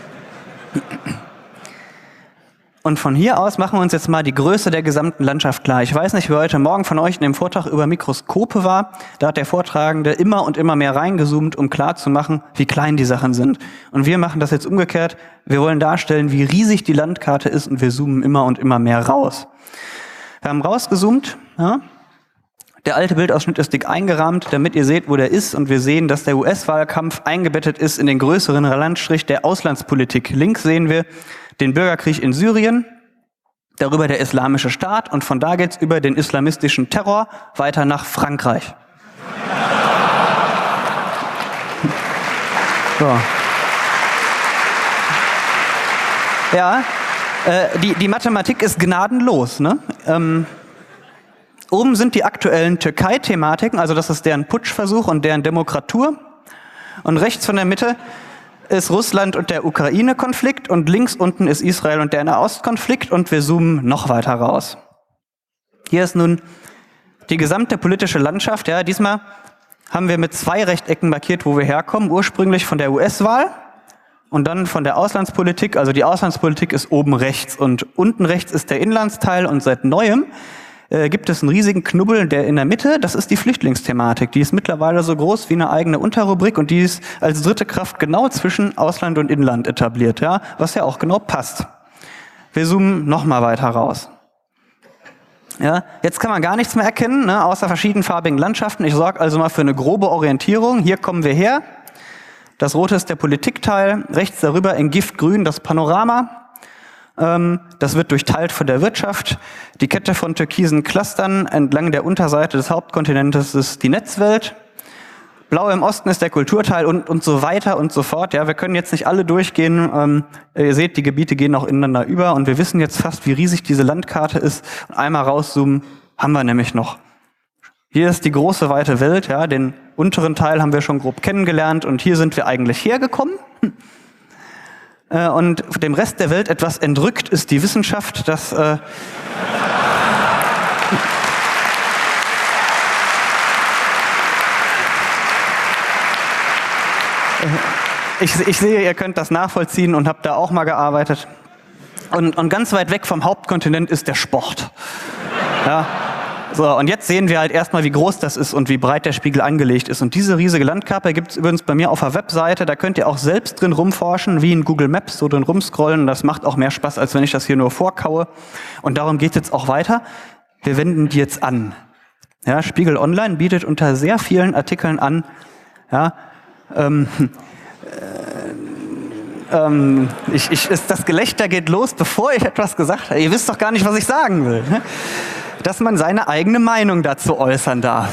Und von hier aus machen wir uns jetzt mal die Größe der gesamten Landschaft klar. Ich weiß nicht, wer heute Morgen von euch in dem Vortrag über Mikroskope war. Da hat der Vortragende immer und immer mehr reingezoomt, um klarzumachen, wie klein die Sachen sind. Und wir machen das jetzt umgekehrt. Wir wollen darstellen, wie riesig die Landkarte ist und wir zoomen immer und immer mehr raus. Wir haben rausgezoomt. Ja. Der alte Bildausschnitt ist dick eingerahmt, damit ihr seht, wo der ist. Und wir sehen, dass der U S-Wahlkampf eingebettet ist in den größeren Landstrich der Auslandspolitik. Links sehen wir den Bürgerkrieg in Syrien, darüber der Islamische Staat und von da geht's über den islamistischen Terror weiter nach Frankreich. So. Ja, äh, die, die Mathematik ist gnadenlos, ne? Ähm, oben sind die aktuellen Türkei-Thematiken, also das ist deren Putschversuch und deren Demokratur. Und rechts von der Mitte ist Russland und der Ukraine-Konflikt und links unten ist Israel und der Nahostkonflikt und wir zoomen noch weiter raus. Hier ist nun die gesamte politische Landschaft. Ja, diesmal haben wir mit zwei Rechtecken markiert, wo wir herkommen. Ursprünglich von der U S-Wahl und dann von der Auslandspolitik. Also die Auslandspolitik ist oben rechts und unten rechts ist der Inlandsteil und seit Neuem äh, gibt es einen riesigen Knubbel, der in der Mitte, das ist die Flüchtlingsthematik. Die ist mittlerweile so groß wie eine eigene Unterrubrik und die ist als dritte Kraft genau zwischen Ausland und Inland etabliert, ja, was ja auch genau passt. Wir zoomen noch mal weiter raus. Ja, jetzt kann man gar nichts mehr erkennen, ne, außer verschiedenfarbigen Landschaften. Ich sorge also mal für eine grobe Orientierung. Hier kommen wir her. Das rote ist der Politikteil, rechts darüber in Giftgrün das Panorama. Das wird durchteilt von der Wirtschaft. Die Kette von türkisen Clustern entlang der Unterseite des Hauptkontinentes ist die Netzwelt. Blau im Osten ist der Kulturteil und, und so weiter und so fort. Ja, wir können jetzt nicht alle durchgehen. Ähm, ihr seht, die Gebiete gehen auch ineinander über und wir wissen jetzt fast, wie riesig diese Landkarte ist. Und einmal rauszoomen haben wir nämlich noch. Hier ist die große, weite Welt. Ja, den unteren Teil haben wir schon grob kennengelernt und hier sind wir eigentlich hergekommen. Und dem Rest der Welt etwas entrückt ist die Wissenschaft, dass äh ich, ich sehe, ihr könnt das nachvollziehen und habt da auch mal gearbeitet. Und, und ganz weit weg vom Hauptkontinent ist der Sport. Ja. So, und jetzt sehen wir halt erstmal, wie groß das ist und wie breit der Spiegel angelegt ist. Und diese riesige Landkarte gibt's übrigens bei mir auf der Webseite. Da könnt ihr auch selbst drin rumforschen, wie in Google Maps, so drin rumscrollen. Das macht auch mehr Spaß, als wenn ich das hier nur vorkaue. Und darum geht's jetzt auch weiter. Wir wenden die jetzt an. Ja, Spiegel Online bietet unter sehr vielen Artikeln an, ja, ähm, äh, ähm, ich, ich, ist, das Gelächter geht los, bevor ich etwas gesagt habe. Ihr wisst doch gar nicht, was ich sagen will. Ne? Dass man seine eigene Meinung dazu äußern darf.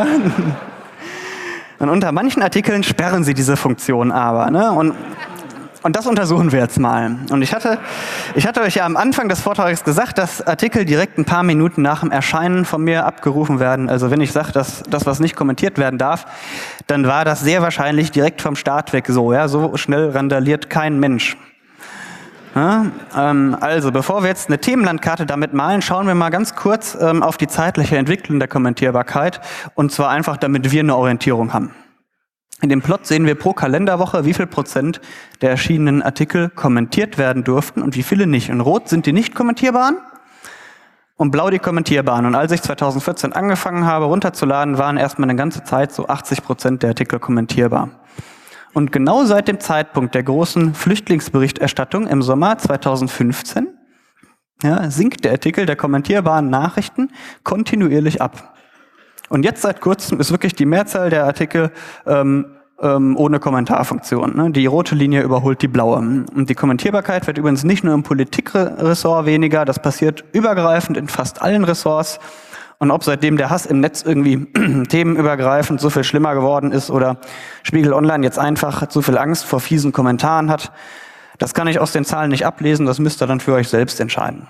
Und unter manchen Artikeln sperren sie diese Funktion aber. Ne? Und, und das untersuchen wir jetzt mal. Und ich hatte, ich hatte euch ja am Anfang des Vortrags gesagt, dass Artikel direkt ein paar Minuten nach dem Erscheinen von mir abgerufen werden. Also wenn ich sage, dass das, was nicht kommentiert werden darf, dann war das sehr wahrscheinlich direkt vom Start weg so. Ja? So schnell randaliert kein Mensch. Ja, ähm, also, bevor wir jetzt eine Themenlandkarte damit malen, schauen wir mal ganz kurz ähm, auf die zeitliche Entwicklung der Kommentierbarkeit. Und zwar einfach, damit wir eine Orientierung haben. In dem Plot sehen wir pro Kalenderwoche, wie viel Prozent der erschienenen Artikel kommentiert werden durften und wie viele nicht. In Rot sind die nicht kommentierbaren und blau die kommentierbaren. Und als ich zweitausendvierzehn angefangen habe, runterzuladen, waren erstmal eine ganze Zeit so achtzig Prozent der Artikel kommentierbar. Und genau seit dem Zeitpunkt der großen Flüchtlingsberichterstattung im Sommer zweitausendfünfzehn ja, sinkt der Artikel der kommentierbaren Nachrichten kontinuierlich ab. Und jetzt seit kurzem ist wirklich die Mehrzahl der Artikel ähm, ähm, ohne Kommentarfunktion. Ne? Die rote Linie überholt die blaue. Und die Kommentierbarkeit wird übrigens nicht nur im Politikressort weniger, das passiert übergreifend in fast allen Ressorts. Und ob seitdem der Hass im Netz irgendwie themenübergreifend so viel schlimmer geworden ist oder Spiegel Online jetzt einfach zu viel Angst vor fiesen Kommentaren hat, das kann ich aus den Zahlen nicht ablesen, das müsst ihr dann für euch selbst entscheiden.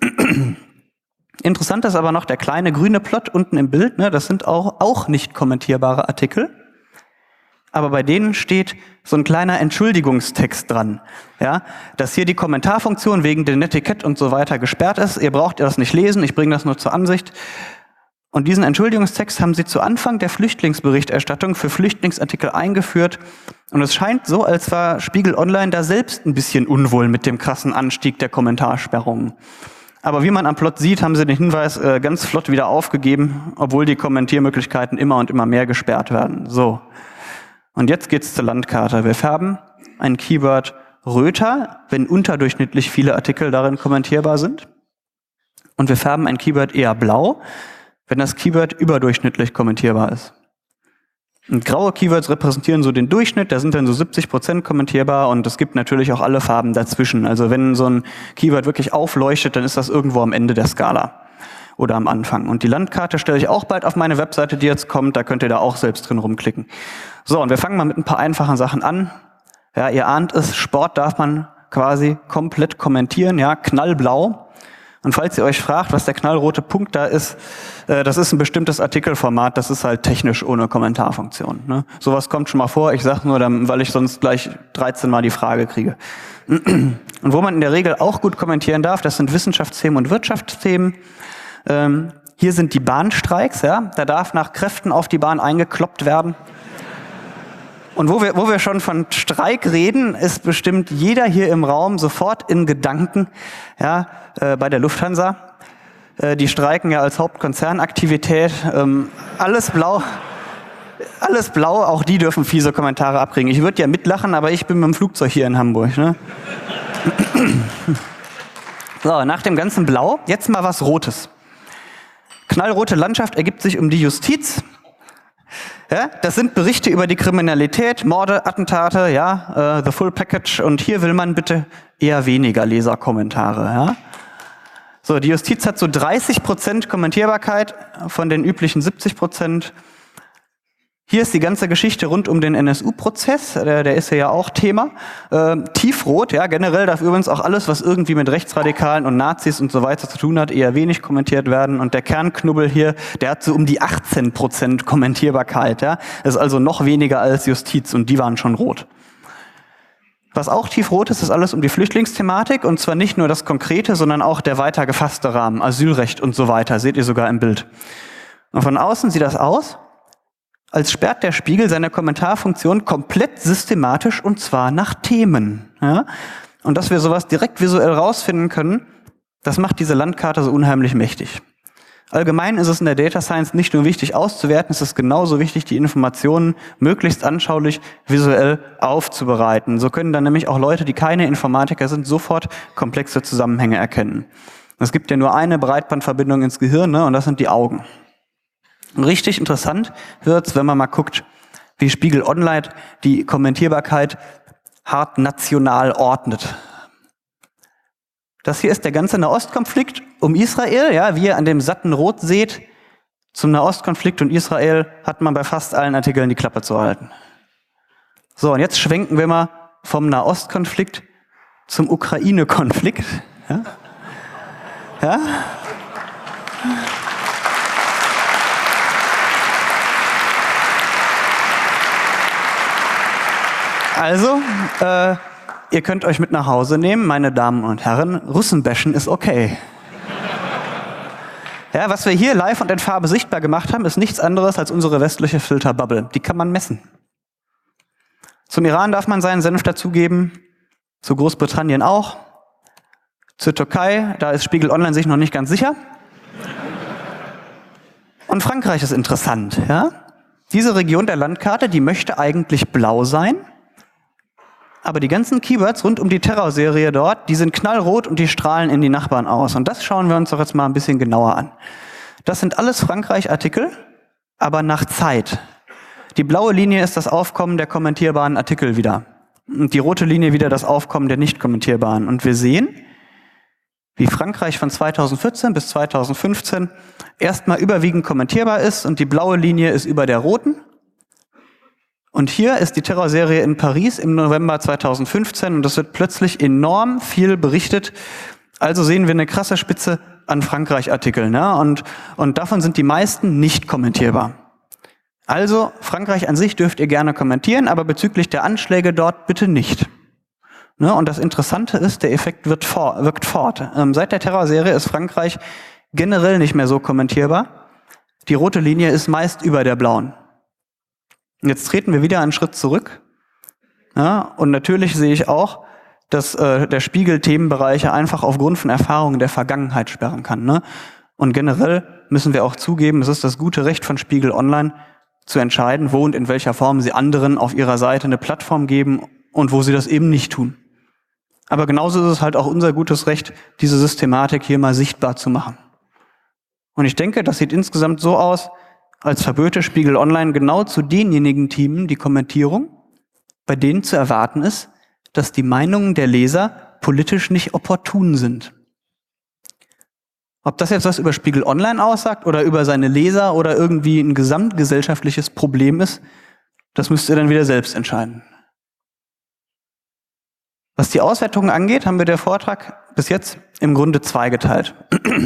Interessant ist aber noch der kleine grüne Plot unten im Bild, ne, das sind auch, auch nicht kommentierbare Artikel. Aber bei denen steht so ein kleiner Entschuldigungstext dran, ja, dass hier die Kommentarfunktion wegen der Netiquette und so weiter gesperrt ist. Ihr braucht das nicht lesen, ich bringe das nur zur Ansicht. Und diesen Entschuldigungstext haben sie zu Anfang der Flüchtlingsberichterstattung für Flüchtlingsartikel eingeführt. Und es scheint so, als war Spiegel Online da selbst ein bisschen unwohl mit dem krassen Anstieg der Kommentarsperrungen. Aber wie man am Plot sieht, haben sie den Hinweis äh, ganz flott wieder aufgegeben, obwohl die Kommentiermöglichkeiten immer und immer mehr gesperrt werden. So. Und jetzt geht's zur Landkarte. Wir färben ein Keyword röter, wenn unterdurchschnittlich viele Artikel darin kommentierbar sind. Und wir färben ein Keyword eher blau, wenn das Keyword überdurchschnittlich kommentierbar ist. Und graue Keywords repräsentieren so den Durchschnitt, da sind dann so siebzig Prozent kommentierbar und es gibt natürlich auch alle Farben dazwischen. Also wenn so ein Keyword wirklich aufleuchtet, dann ist das irgendwo am Ende der Skala oder am Anfang. Und die Landkarte stelle ich auch bald auf meine Webseite, die jetzt kommt, da könnt ihr da auch selbst drin rumklicken. So, und wir fangen mal mit ein paar einfachen Sachen an. Ja, ihr ahnt es, Sport darf man quasi komplett kommentieren, ja, knallblau. Und falls ihr euch fragt, was der knallrote Punkt da ist, äh, das ist ein bestimmtes Artikelformat, das ist halt technisch ohne Kommentarfunktion. Ne? Sowas kommt schon mal vor, ich sage nur, weil ich sonst gleich dreizehn Mal die Frage kriege. Und wo man in der Regel auch gut kommentieren darf, das sind Wissenschaftsthemen und Wirtschaftsthemen. Ähm, hier sind die Bahnstreiks, ja, da darf nach Kräften auf die Bahn eingekloppt werden. Und wo wir, wo wir schon von Streik reden, ist bestimmt jeder hier im Raum sofort in Gedanken, ja, äh, bei der Lufthansa. Äh, die streiken ja als Hauptkonzernaktivität. Ähm, alles blau, alles blau, auch die dürfen fiese Kommentare abkriegen. Ich würde ja mitlachen, aber ich bin mit dem Flugzeug hier in Hamburg. Ne? So, nach dem ganzen Blau, jetzt mal was Rotes. Knallrote Landschaft ergibt sich um die Justiz. Ja, das sind Berichte über die Kriminalität, Morde, Attentate, ja, uh, the full package. Und hier will man bitte eher weniger Leserkommentare. Ja. So, die Justiz hat so dreißig Prozent Kommentierbarkeit von den üblichen siebzig Prozent. Hier ist die ganze Geschichte rund um den N S U-Prozess, der, der ist ja auch Thema. Äh, tiefrot, ja, generell darf übrigens auch alles, was irgendwie mit Rechtsradikalen und Nazis und so weiter zu tun hat, eher wenig kommentiert werden. Und der Kernknubbel hier, der hat so um die achtzehn Prozent Kommentierbarkeit, ja. Das ist also noch weniger als Justiz und die waren schon rot. Was auch tiefrot ist, ist alles um die Flüchtlingsthematik und zwar nicht nur das Konkrete, sondern auch der weiter gefasste Rahmen, Asylrecht und so weiter, seht ihr sogar im Bild. Und von außen sieht das aus, als sperrt der Spiegel seine Kommentarfunktion komplett systematisch und zwar nach Themen. Ja? Und dass wir sowas direkt visuell rausfinden können, das macht diese Landkarte so unheimlich mächtig. Allgemein ist es in der Data Science nicht nur wichtig auszuwerten, es ist genauso wichtig, die Informationen möglichst anschaulich visuell aufzubereiten. So können dann nämlich auch Leute, die keine Informatiker sind, sofort komplexe Zusammenhänge erkennen. Es gibt ja nur eine Breitbandverbindung ins Gehirn, ne? Und das sind die Augen. Richtig interessant wird's, wenn man mal guckt, wie Spiegel Online die Kommentierbarkeit hart national ordnet. Das hier ist der ganze Nahostkonflikt um Israel, ja, wie ihr an dem satten Rot seht. Zum Nahostkonflikt und Israel hat man bei fast allen Artikeln die Klappe zu halten. So, und jetzt schwenken wir mal vom Nahostkonflikt zum Ukraine-Konflikt. Ja? Ja? Also, äh, ihr könnt euch mit nach Hause nehmen, meine Damen und Herren, Russenbashen ist okay. Ja, was wir hier live und in Farbe sichtbar gemacht haben, ist nichts anderes als unsere westliche Filterbubble. Die kann man messen. Zum Iran darf man seinen Senf dazugeben, zu Großbritannien auch, zur Türkei, da ist Spiegel Online sich noch nicht ganz sicher. Und Frankreich ist interessant. Ja? Diese Region der Landkarte, die möchte eigentlich blau sein. Aber die ganzen Keywords rund um die Terrorserie dort, die sind knallrot und die strahlen in die Nachbarn aus. Und das schauen wir uns doch jetzt mal ein bisschen genauer an. Das sind alles Frankreich-Artikel, aber nach Zeit. Die blaue Linie ist das Aufkommen der kommentierbaren Artikel wieder. Und die rote Linie wieder das Aufkommen der nicht kommentierbaren. Und wir sehen, wie Frankreich von zweitausendvierzehn bis zweitausendfünfzehn erstmal überwiegend kommentierbar ist und die blaue Linie ist über der roten. Und hier ist die Terrorserie in Paris im November zweitausendfünfzehn und es wird plötzlich enorm viel berichtet. Also sehen wir eine krasse Spitze an Frankreich-Artikeln, ne? und, und davon sind die meisten nicht kommentierbar. Also Frankreich an sich dürft ihr gerne kommentieren, aber bezüglich der Anschläge dort bitte nicht. Ne? Und das Interessante ist, der Effekt wird for- wirkt fort. Ähm, seit der Terrorserie ist Frankreich generell nicht mehr so kommentierbar. Die rote Linie ist meist über der blauen. Jetzt treten wir wieder einen Schritt zurück. Ja, und natürlich sehe ich auch, dass äh, der Spiegel Themenbereiche einfach aufgrund von Erfahrungen der Vergangenheit sperren kann. Ne? Und generell müssen wir auch zugeben, es ist das gute Recht von Spiegel Online zu entscheiden, wo und in welcher Form sie anderen auf ihrer Seite eine Plattform geben und wo sie das eben nicht tun. Aber genauso ist es halt auch unser gutes Recht, diese Systematik hier mal sichtbar zu machen. Und ich denke, das sieht insgesamt so aus, als verböte Spiegel Online genau zu denjenigen Themen die Kommentierung, bei denen zu erwarten ist, dass die Meinungen der Leser politisch nicht opportun sind. Ob das jetzt was über Spiegel Online aussagt oder über seine Leser oder irgendwie ein gesamtgesellschaftliches Problem ist, das müsst ihr dann wieder selbst entscheiden. Was die Auswertungen angeht, haben wir der Vortrag bis jetzt im Grunde zweigeteilt.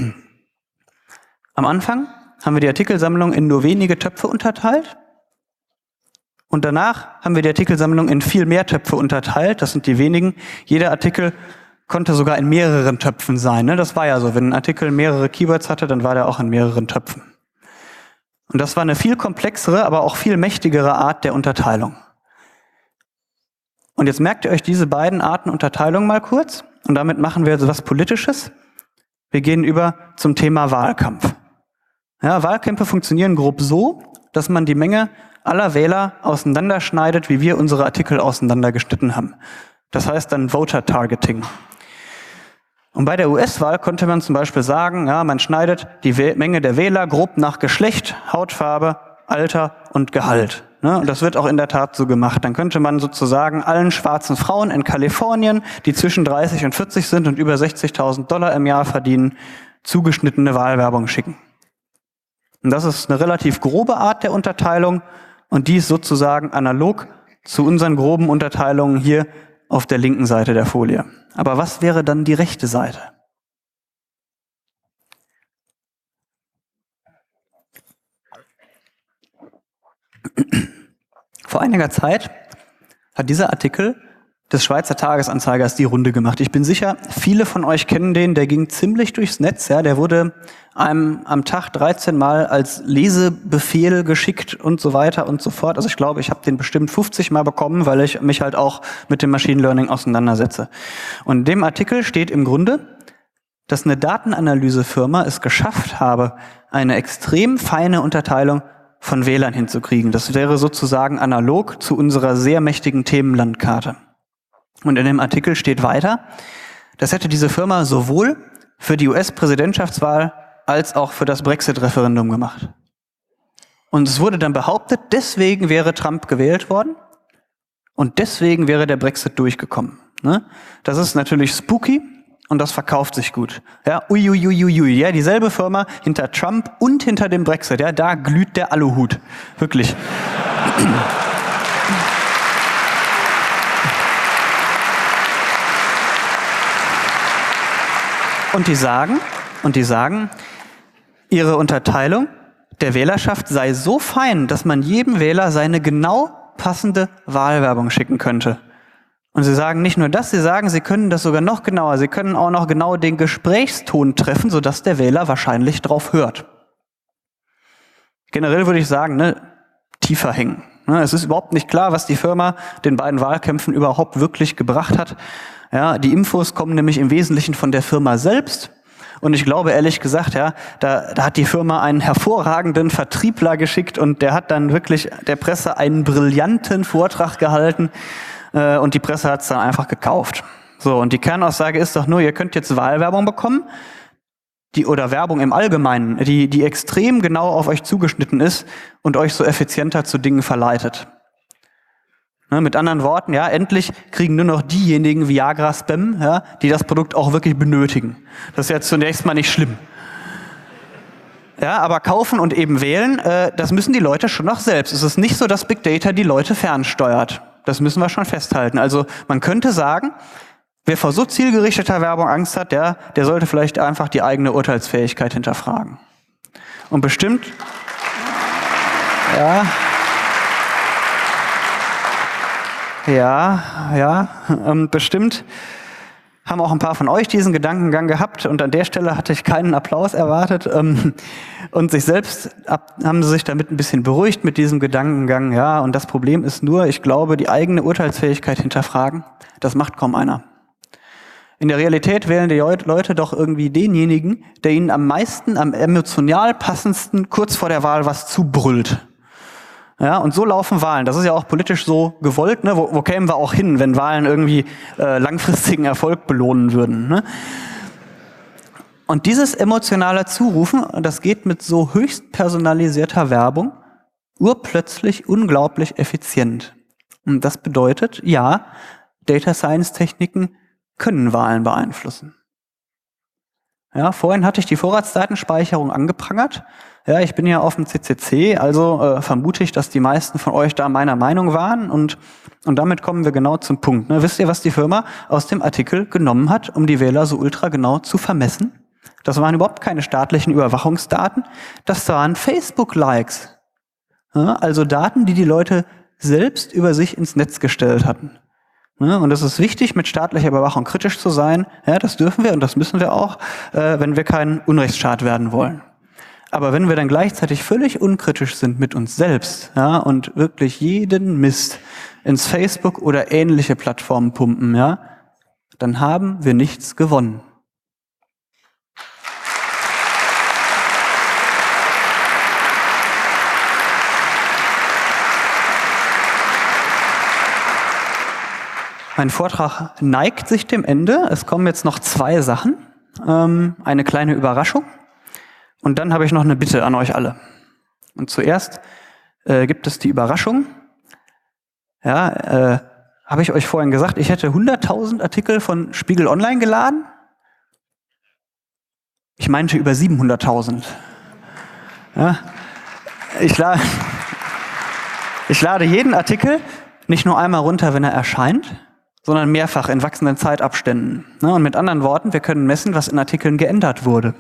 Am Anfang haben wir die Artikelsammlung in nur wenige Töpfe unterteilt und danach haben wir die Artikelsammlung in viel mehr Töpfe unterteilt. Das sind die wenigen. Jeder Artikel konnte sogar in mehreren Töpfen sein. Ne? Das war ja so, wenn ein Artikel mehrere Keywords hatte, dann war der auch in mehreren Töpfen. Und das war eine viel komplexere, aber auch viel mächtigere Art der Unterteilung. Und jetzt merkt ihr euch diese beiden Arten Unterteilung mal kurz und damit machen wir jetzt was Politisches. Wir gehen über zum Thema Wahlkampf. Ja, Wahlkämpfe funktionieren grob so, dass man die Menge aller Wähler auseinanderschneidet, wie wir unsere Artikel auseinandergeschnitten haben. Das heißt dann Voter Targeting. Und bei der U S-Wahl konnte man zum Beispiel sagen, ja, man schneidet die Wäh- Menge der Wähler grob nach Geschlecht, Hautfarbe, Alter und Gehalt. Ne? Und das wird auch in der Tat so gemacht. Dann könnte man sozusagen allen schwarzen Frauen in Kalifornien, die zwischen dreißig und vierzig sind und über sechzigtausend Dollar im Jahr verdienen, zugeschnittene Wahlwerbung schicken. Und das ist eine relativ grobe Art der Unterteilung und die ist sozusagen analog zu unseren groben Unterteilungen hier auf der linken Seite der Folie. Aber was wäre dann die rechte Seite? Vor einiger Zeit hat dieser Artikel des Schweizer Tagesanzeigers die Runde gemacht. Ich bin sicher, viele von euch kennen den, der ging ziemlich durchs Netz. Ja, der wurde einem am Tag dreizehn Mal als Lesebefehl geschickt und so weiter und so fort. Also ich glaube, ich habe den bestimmt fünfzig Mal bekommen, weil ich mich halt auch mit dem Machine Learning auseinandersetze. Und in dem Artikel steht im Grunde, dass eine Datenanalysefirma es geschafft habe, eine extrem feine Unterteilung von Wählern hinzukriegen. Das wäre sozusagen analog zu unserer sehr mächtigen Themenlandkarte. Und in dem Artikel steht weiter, das hätte diese Firma sowohl für die U S-Präsidentschaftswahl als auch für das Brexit-Referendum gemacht. Und es wurde dann behauptet, deswegen wäre Trump gewählt worden und deswegen wäre der Brexit durchgekommen. Ne? Das ist natürlich spooky und das verkauft sich gut. Ja, uiuiuiui, ja, dieselbe Firma hinter Trump und hinter dem Brexit, ja, da glüht der Aluhut. Wirklich. Und die sagen, und die sagen, ihre Unterteilung der Wählerschaft sei so fein, dass man jedem Wähler seine genau passende Wahlwerbung schicken könnte. Und sie sagen nicht nur das, sie sagen, sie können das sogar noch genauer. Sie können auch noch genau den Gesprächston treffen, sodass der Wähler wahrscheinlich drauf hört. Generell würde ich sagen, ne, tiefer hängen. Es ist überhaupt nicht klar, was die Firma den beiden Wahlkämpfen überhaupt wirklich gebracht hat. Ja, die Infos kommen nämlich im Wesentlichen von der Firma selbst. Und ich glaube, ehrlich gesagt, ja, da, da hat die Firma einen hervorragenden Vertriebler geschickt und der hat dann wirklich der Presse einen brillanten Vortrag gehalten äh, und die Presse hat es dann einfach gekauft. So, und die Kernaussage ist doch nur, ihr könnt jetzt Wahlwerbung bekommen, die oder Werbung im Allgemeinen, die, die extrem genau auf euch zugeschnitten ist und euch so effizienter zu Dingen verleitet. Ne, mit anderen Worten, ja, endlich kriegen nur noch diejenigen Viagra-Spam, ja, die das Produkt auch wirklich benötigen. Das ist ja zunächst mal nicht schlimm. Ja, aber kaufen und eben wählen, äh, das müssen die Leute schon noch selbst. Es ist nicht so, dass Big Data die Leute fernsteuert. Das müssen wir schon festhalten. Also man könnte sagen, wer vor so zielgerichteter Werbung Angst hat, der, der sollte vielleicht einfach die eigene Urteilsfähigkeit hinterfragen. Und bestimmt, ja, ja, ja, ähm, bestimmt haben auch ein paar von euch diesen Gedankengang gehabt und an der Stelle hatte ich keinen Applaus erwartet ähm, und sich selbst ab, haben sie sich damit ein bisschen beruhigt mit diesem Gedankengang. Ja, und das Problem ist nur, ich glaube, die eigene Urteilsfähigkeit hinterfragen, das macht kaum einer. In der Realität wählen die Leute doch irgendwie denjenigen, der ihnen am meisten, am emotional passendsten kurz vor der Wahl was zubrüllt. Ja, und so laufen Wahlen. Das ist ja auch politisch so gewollt. Ne? Wo, wo kämen wir auch hin, wenn Wahlen irgendwie äh, langfristigen Erfolg belohnen würden? Ne? Und dieses emotionale Zurufen, das geht mit so höchst personalisierter Werbung urplötzlich unglaublich effizient. Und das bedeutet, ja, Data Science Techniken können Wahlen beeinflussen. Ja, vorhin hatte ich die Vorratsdatenspeicherung angeprangert. Ja, ich bin ja auf dem C C C, also äh, vermute ich, dass die meisten von euch da meiner Meinung waren und und damit kommen wir genau zum Punkt. Ne? Wisst ihr, was die Firma aus dem Artikel genommen hat, um die Wähler so ultra genau zu vermessen? Das waren überhaupt keine staatlichen Überwachungsdaten, das waren Facebook-Likes. Ja, also Daten, die die Leute selbst über sich ins Netz gestellt hatten. Ja, und es ist wichtig, mit staatlicher Überwachung kritisch zu sein. Ja, das dürfen wir und das müssen wir auch, äh, wenn wir kein Unrechtsstaat werden wollen. Aber wenn wir dann gleichzeitig völlig unkritisch sind mit uns selbst, ja, und wirklich jeden Mist ins Facebook oder ähnliche Plattformen pumpen, ja, dann haben wir nichts gewonnen. Mein Vortrag neigt sich dem Ende. Es kommen jetzt noch zwei Sachen. Ähm, eine kleine Überraschung. Und dann habe ich noch eine Bitte an euch alle. Und zuerst äh, gibt es die Überraschung. Ja, äh, habe ich euch vorhin gesagt, ich hätte hunderttausend Artikel von Spiegel Online geladen. Ich meinte über siebenhunderttausend. Ja, ich, la ich lade jeden Artikel nicht nur einmal runter, wenn er erscheint, sondern mehrfach in wachsenden Zeitabständen. Ja, und mit anderen Worten, wir können messen, was in Artikeln geändert wurde.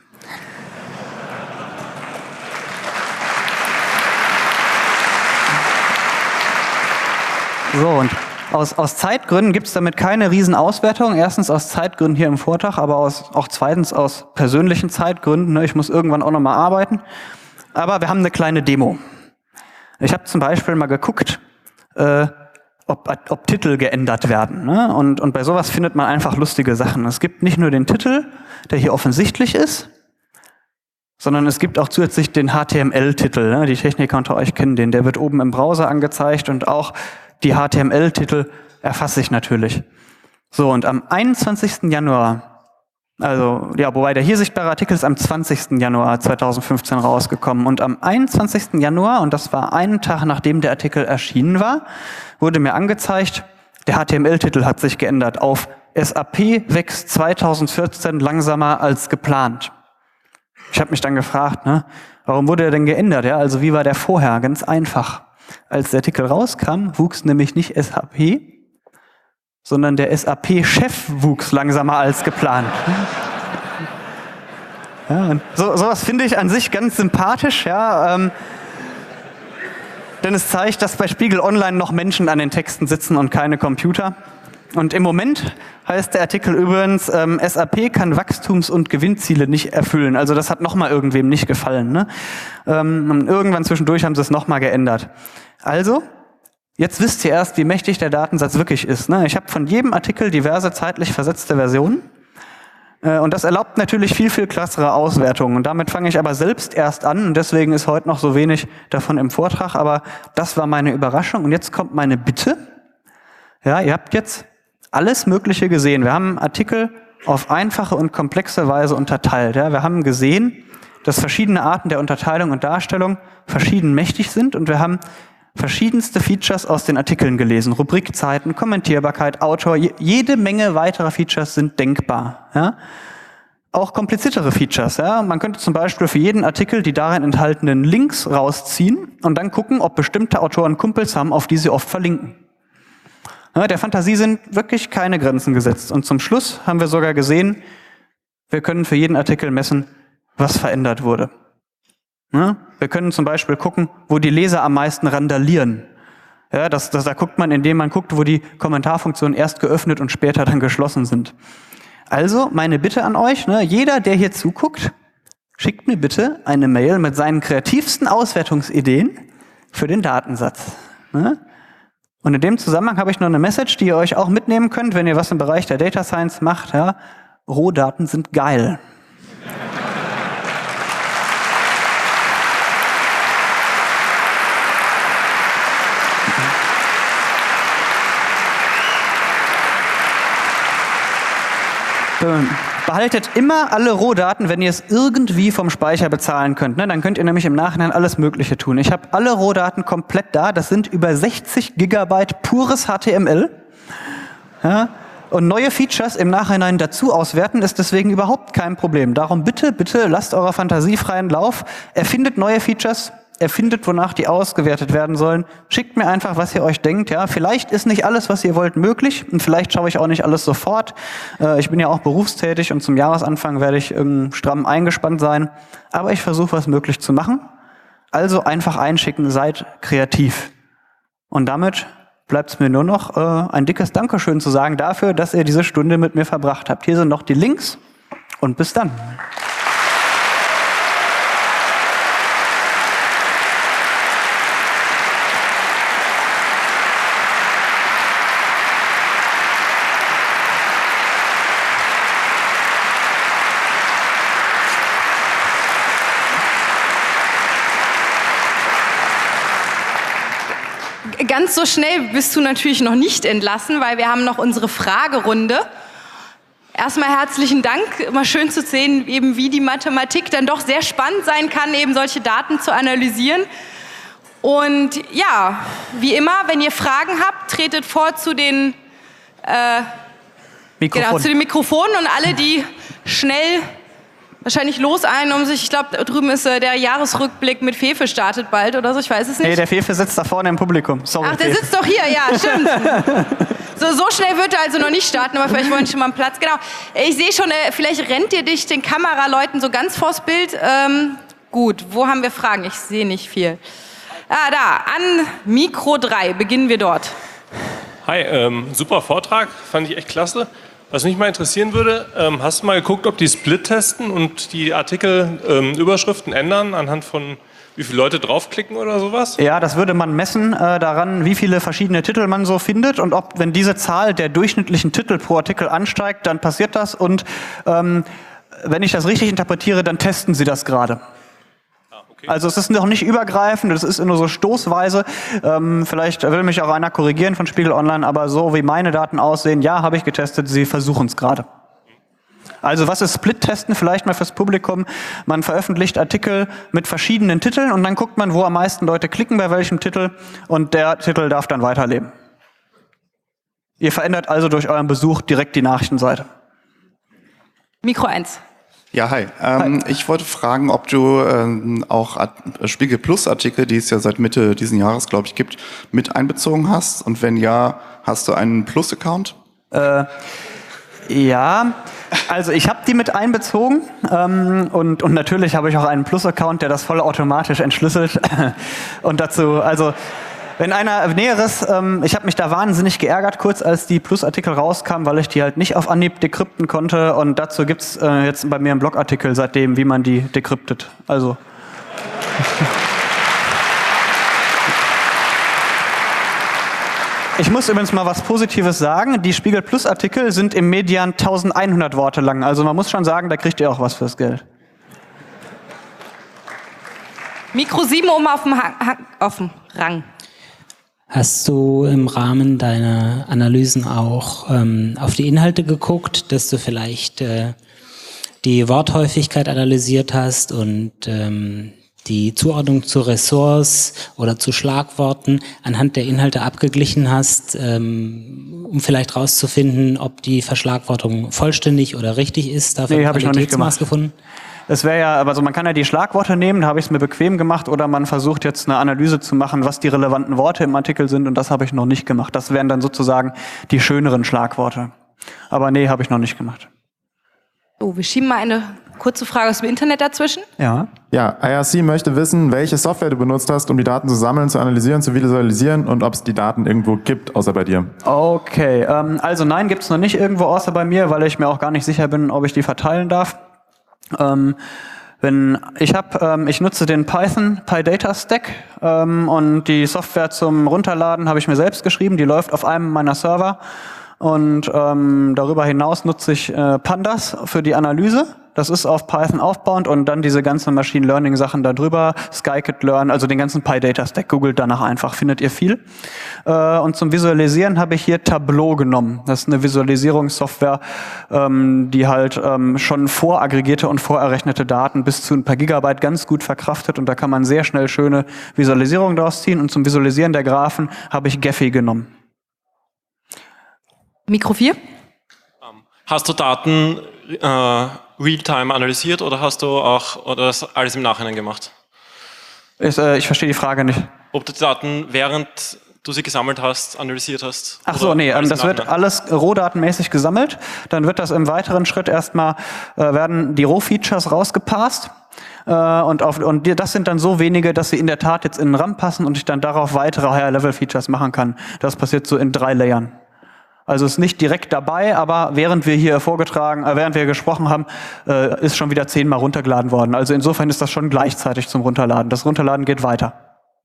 So, und aus, aus Zeitgründen gibt es damit keine Riesenauswertung. Erstens aus Zeitgründen hier im Vortrag, aber aus, auch zweitens aus persönlichen Zeitgründen. Ne? Ich muss irgendwann auch nochmal arbeiten. Aber wir haben eine kleine Demo. Ich habe zum Beispiel mal geguckt, äh, ob, ob Titel geändert werden. Ne? Und, und bei sowas findet man einfach lustige Sachen. Es gibt nicht nur den Titel, der hier offensichtlich ist, sondern es gibt auch zusätzlich den H T M L-Titel. Ne? Die Techniker unter euch kennen den. Der wird oben im Browser angezeigt und auch die H T M L-Titel erfasse ich natürlich. So, und am einundzwanzigsten Januar, also, ja, wobei der hier sichtbare Artikel ist am zwanzigsten Januar zweitausendfünfzehn rausgekommen. Und am einundzwanzigsten Januar, und das war einen Tag, nachdem der Artikel erschienen war, wurde mir angezeigt, der H T M L-Titel hat sich geändert auf S A P wächst zweitausendvierzehn langsamer als geplant. Ich habe mich dann gefragt, ne, warum wurde er denn geändert? Ja, also wie war der vorher? Ganz einfach. Als der Artikel rauskam, wuchs nämlich nicht S A P, sondern der S A P-Chef wuchs langsamer als geplant. Ja, und so, sowas finde ich an sich ganz sympathisch, ja, ähm, denn es zeigt, dass bei Spiegel Online noch Menschen an den Texten sitzen und keine Computer. Und im Moment heißt der Artikel übrigens, ähm, S A P kann Wachstums- und Gewinnziele nicht erfüllen. Also das hat nochmal irgendwem nicht gefallen. Ne? Ähm, irgendwann zwischendurch haben sie es nochmal geändert. Also, jetzt wisst ihr erst, wie mächtig der Datensatz wirklich ist. Ne? Ich habe von jedem Artikel diverse zeitlich versetzte Versionen. Äh, und das erlaubt natürlich viel, viel klassere Auswertungen. Und damit fange ich aber selbst erst an. Und deswegen ist heute noch so wenig davon im Vortrag. Aber das war meine Überraschung. Und jetzt kommt meine Bitte. Ja, ihr habt jetzt alles Mögliche gesehen. Wir haben Artikel auf einfache und komplexe Weise unterteilt. Ja, wir haben gesehen, dass verschiedene Arten der Unterteilung und Darstellung verschieden mächtig sind und wir haben verschiedenste Features aus den Artikeln gelesen. Rubrikzeiten, Kommentierbarkeit, Autor, jede Menge weiterer Features sind denkbar. Ja? Auch kompliziertere Features. Ja? Man könnte zum Beispiel für jeden Artikel die darin enthaltenen Links rausziehen und dann gucken, ob bestimmte Autoren Kumpels haben, auf die sie oft verlinken. Ja, der Fantasie sind wirklich keine Grenzen gesetzt. Und zum Schluss haben wir sogar gesehen, wir können für jeden Artikel messen, was verändert wurde. Ja, wir können zum Beispiel gucken, wo die Leser am meisten randalieren. Ja, das, das, da guckt man, indem man guckt, wo die Kommentarfunktionen erst geöffnet und später dann geschlossen sind. Also meine Bitte an euch, ne, jeder, der hier zuguckt, schickt mir bitte eine Mail mit seinen kreativsten Auswertungsideen für den Datensatz. Ne? Und in dem Zusammenhang habe ich noch eine Message, die ihr euch auch mitnehmen könnt, wenn ihr was im Bereich der Data Science macht. Ja? Rohdaten sind geil. Behaltet immer alle Rohdaten, wenn ihr es irgendwie vom Speicher bezahlen könnt. Ne? Dann könnt ihr nämlich im Nachhinein alles Mögliche tun. Ich habe alle Rohdaten komplett da. Das sind über sechzig Gigabyte pures H T M L. Ja? Und neue Features im Nachhinein dazu auswerten, ist deswegen überhaupt kein Problem. Darum bitte, bitte lasst eurer Fantasie freien Lauf. Erfindet neue Features. Erfindet, wonach die ausgewertet werden sollen. Schickt mir einfach, was ihr euch denkt. Ja, vielleicht ist nicht alles, was ihr wollt, möglich. Und vielleicht schaue ich auch nicht alles sofort. Äh, ich bin ja auch berufstätig und zum Jahresanfang werde ich ähm, stramm eingespannt sein. Aber ich versuche, was möglich zu machen. Also einfach einschicken, seid kreativ. Und damit bleibt es mir nur noch äh, ein dickes Dankeschön zu sagen dafür, dass ihr diese Stunde mit mir verbracht habt. Hier sind noch die Links und bis dann. Ganz so schnell bist du natürlich noch nicht entlassen, weil wir haben noch unsere Fragerunde. Erstmal herzlichen Dank, immer schön zu sehen, eben wie die Mathematik dann doch sehr spannend sein kann, eben solche Daten zu analysieren. Und ja, wie immer, wenn ihr Fragen habt, tretet vor zu den, äh, Mikrofon. genau, zu den Mikrofonen und alle, die schnell wahrscheinlich loseilen, um sich, ich glaube, da drüben ist äh, der Jahresrückblick mit Fefe startet bald oder so, ich weiß es nicht. Nee, der Fefe sitzt da vorne im Publikum. Sorry, Ach, der Fefe. sitzt doch hier, ja, stimmt. So, so schnell wird er also noch nicht starten, aber vielleicht wollen Sie schon mal einen Platz. Genau, ich sehe schon, äh, vielleicht rennt ihr dich den Kameraleuten so ganz vors Bild. Ähm, gut, wo haben wir Fragen? Ich sehe nicht viel. Ah, da, an Mikro drei, beginnen wir dort. Hi, ähm, super Vortrag, fand ich echt klasse. Was mich mal interessieren würde, ähm, hast du mal geguckt, ob die Split testen und die Artikelüberschriften ähm, ändern anhand von wie viele Leute draufklicken oder sowas? Ja, das würde man messen äh, daran, wie viele verschiedene Titel man so findet und ob, wenn diese Zahl der durchschnittlichen Titel pro Artikel ansteigt, dann passiert das und ähm, wenn ich das richtig interpretiere, dann testen sie das gerade. Also es ist noch nicht übergreifend, es ist nur so stoßweise. Ähm, vielleicht will mich auch einer korrigieren von Spiegel Online, aber so wie meine Daten aussehen, ja, habe ich getestet, sie versuchen es gerade. Also was ist Split-Testen? Vielleicht mal fürs Publikum. Man veröffentlicht Artikel mit verschiedenen Titeln und dann guckt man, wo am meisten Leute klicken, bei welchem Titel und der Titel darf dann weiterleben. Ihr verändert also durch euren Besuch direkt die Nachrichtenseite. Mikro eins. Ja, hi. Ähm, hi. Ich wollte fragen, ob du ähm, auch Art Spiegel Plus Artikel, die es ja seit Mitte diesen Jahres, glaube ich, gibt, mit einbezogen hast. Und wenn ja, hast du einen Plus-Account? Äh, ja, also ich habe die mit einbezogen ähm, und, und natürlich habe ich auch einen Plus-Account, der das vollautomatisch entschlüsselt. Und dazu, also wenn einer Näheres, ähm, ich habe mich da wahnsinnig geärgert, kurz als die Plus-Artikel rauskamen, weil ich die halt nicht auf Anhieb dekrypten konnte. Und dazu gibt's äh, jetzt bei mir einen Blogartikel seitdem, wie man die dekryptet. Also. Ich muss übrigens mal was Positives sagen. Die Spiegel Plus-Artikel sind im Median eintausendeinhundert Worte lang. Also man muss schon sagen, da kriegt ihr auch was fürs Geld. Mikro sieben oben auf dem, Hang, auf dem Rang. Hast du im Rahmen deiner Analysen auch ähm, auf die Inhalte geguckt, dass du vielleicht äh, die Worthäufigkeit analysiert hast und ähm, die Zuordnung zu Ressorts oder zu Schlagworten anhand der Inhalte abgeglichen hast, ähm, um vielleicht rauszufinden, ob die Verschlagwortung vollständig oder richtig ist. Dafür Nee, habe ich noch nicht Qualitätsmaß gemacht. gefunden. Es wäre ja, also man kann ja die Schlagworte nehmen, da habe ich es mir bequem gemacht, oder man versucht jetzt eine Analyse zu machen, was die relevanten Worte im Artikel sind, und das habe ich noch nicht gemacht. Das wären dann sozusagen die schöneren Schlagworte. Aber nee, habe ich noch nicht gemacht. Oh, wir schieben mal eine kurze Frage aus dem Internet dazwischen. Ja. Ja, I R C möchte wissen, welche Software du benutzt hast, um die Daten zu sammeln, zu analysieren, zu visualisieren und ob es die Daten irgendwo gibt, außer bei dir. Okay, ähm, also nein, gibt's noch nicht irgendwo außer bei mir, weil ich mir auch gar nicht sicher bin, ob ich die verteilen darf. Ähm, wenn ich habe, ähm, ich nutze den Python PyData Stack ähm, und die Software zum Runterladen habe ich mir selbst geschrieben. Die läuft auf einem meiner Server, und ähm, darüber hinaus nutze ich äh, Pandas für die Analyse. Das ist auf Python aufbauend, und dann diese ganzen Machine Learning Sachen da drüber, Scikit-Learn, also den ganzen PyData Stack. Googelt danach einfach, findet ihr viel. Äh, und zum Visualisieren habe ich hier Tableau genommen. Das ist eine Visualisierungssoftware, ähm, die halt ähm, schon voraggregierte und vorerrechnete Daten bis zu ein paar Gigabyte ganz gut verkraftet, und da kann man sehr schnell schöne Visualisierungen daraus ziehen. Und zum Visualisieren der Graphen habe ich Gephi genommen. Mikro vier. Hast du Daten äh, real-time analysiert oder hast du auch oder das alles im Nachhinein gemacht? Ich, äh, ich verstehe die Frage nicht. Ob du die Daten, während du sie gesammelt hast, analysiert hast? Ach so, nee, ähm, das wird alles rohdatenmäßig gesammelt. Dann wird das im weiteren Schritt erstmal, äh, werden die Roh-Features rausgepasst. Äh, und, auf, und die, das sind dann so wenige, dass sie in der Tat jetzt in den RAM passen und ich dann darauf weitere Higher-Level-Features machen kann. Das passiert so in drei Layern. Also ist nicht direkt dabei, aber während wir hier vorgetragen, äh, während wir gesprochen haben, äh, ist schon wieder zehnmal runtergeladen worden. Also insofern ist das schon gleichzeitig zum Runterladen. Das Runterladen geht weiter.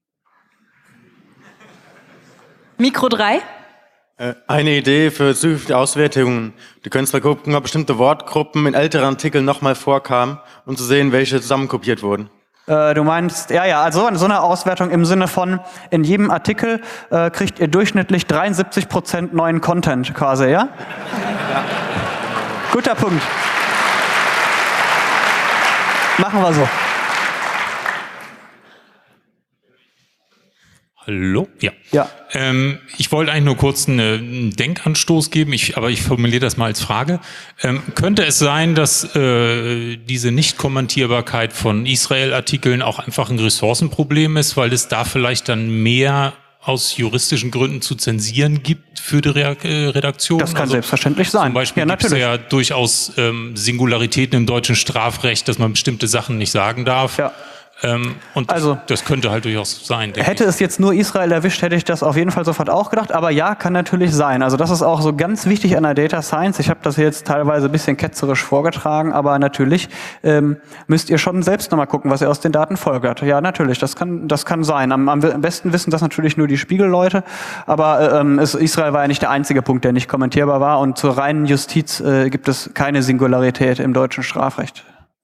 Mikro drei. Eine Idee für zukünftige Auswertungen. Du könntest mal gucken, ob bestimmte Wortgruppen in älteren Artikeln nochmal vorkamen, um zu sehen, welche zusammenkopiert wurden. Äh, du meinst, ja, ja, also so eine Auswertung im Sinne von, in jedem Artikel äh, kriegt ihr durchschnittlich dreiundsiebzig Prozent neuen Content quasi, ja? Ja. Guter Punkt. Machen wir so. Hallo? Ja. Ja. Ähm, ich wollte eigentlich nur kurz eine, einen Denkanstoß geben, ich, aber ich formuliere das mal als Frage. Ähm, könnte es sein, dass äh, diese Nicht-Kommentierbarkeit von Israel-Artikeln auch einfach ein Ressourcenproblem ist, weil es da vielleicht dann mehr aus juristischen Gründen zu zensieren gibt für die Redaktion? Das kann also selbstverständlich sein. Zum Beispiel ja, gibt es ja durchaus ähm, Singularitäten im deutschen Strafrecht, dass man bestimmte Sachen nicht sagen darf. Ja. Ähm, und das, also, das könnte halt durchaus sein. Hätte ich. es jetzt nur Israel erwischt, hätte ich das auf jeden Fall sofort auch gedacht. Aber ja, kann natürlich sein. Also das ist auch so ganz wichtig an der Data Science. Ich habe das jetzt teilweise ein bisschen ketzerisch vorgetragen, aber natürlich ähm, müsst ihr schon selbst nochmal gucken, was ihr aus den Daten folgert. Ja, natürlich, das kann, das kann sein. Am, am besten wissen das natürlich nur die Spiegelleute. Aber ähm, es, Israel war ja nicht der einzige Punkt, der nicht kommentierbar war. Und zur reinen Justiz äh, gibt es keine Singularität im deutschen Strafrecht.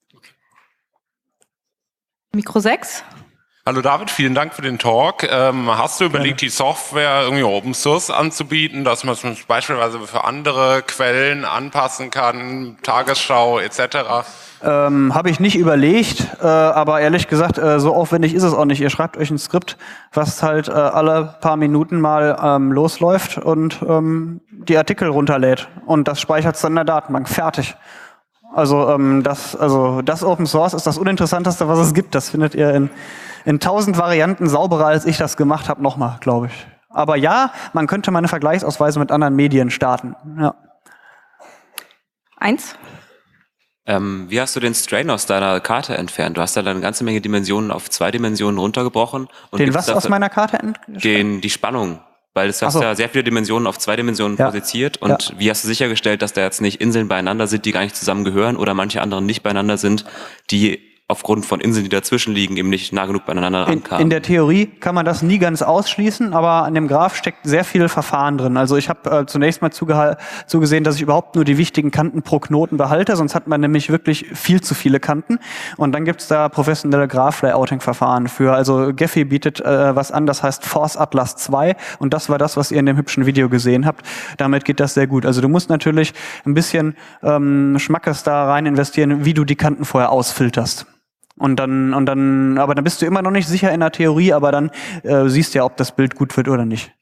Mikro sechs. Hallo David, vielen Dank für den Talk. Ähm, hast du überlegt, die Software irgendwie Open Source anzubieten, dass man es beispielsweise für andere Quellen anpassen kann, Tagesschau et cetera? Ähm, Habe ich nicht überlegt, äh, aber ehrlich gesagt, äh, so aufwendig ist es auch nicht. Ihr schreibt euch ein Skript, was halt äh, alle paar Minuten mal ähm, losläuft und ähm, die Artikel runterlädt. Und das speichert es dann in der Datenbank. Fertig. Also ähm, das, also das Open Source ist das Uninteressanteste, was es gibt. Das findet ihr in in tausend Varianten sauberer, als ich das gemacht habe, nochmal, glaube ich. Aber ja, man könnte mal eine Vergleichsausweise mit anderen Medien starten. Ja. Eins. Ähm, wie hast du den Strain aus deiner Karte entfernt? Du hast da eine ganze Menge Dimensionen auf zwei Dimensionen runtergebrochen. Und den was aus meiner Karte entfernt? Den, die Spannung. Weil es hast so. ja sehr viele Dimensionen auf zwei Dimensionen ja. projiziert. Und ja. wie hast du sichergestellt, dass da jetzt nicht Inseln beieinander sind, die gar nicht zusammengehören oder manche anderen nicht beieinander sind, die aufgrund von Inseln, die dazwischen liegen, eben nicht nah genug beieinander rankamen? In, in der Theorie kann man das nie ganz ausschließen, aber an dem Graph steckt sehr viel Verfahren drin. Also ich habe äh, zunächst mal zuge- zugesehen, dass ich überhaupt nur die wichtigen Kanten pro Knoten behalte, sonst hat man nämlich wirklich viel zu viele Kanten. Und dann gibt's da professionelle Graph-Layouting-Verfahren für. Also Gephi bietet äh, was an, das heißt Force Atlas zwei, und das war das, was ihr in dem hübschen Video gesehen habt. Damit geht das sehr gut. Also du musst natürlich ein bisschen ähm, Schmackes da rein investieren, wie du die Kanten vorher ausfilterst. Und dann, und dann, aber dann bist du immer noch nicht sicher in der Theorie, aber dann äh, siehst du ja, ob das Bild gut wird oder nicht.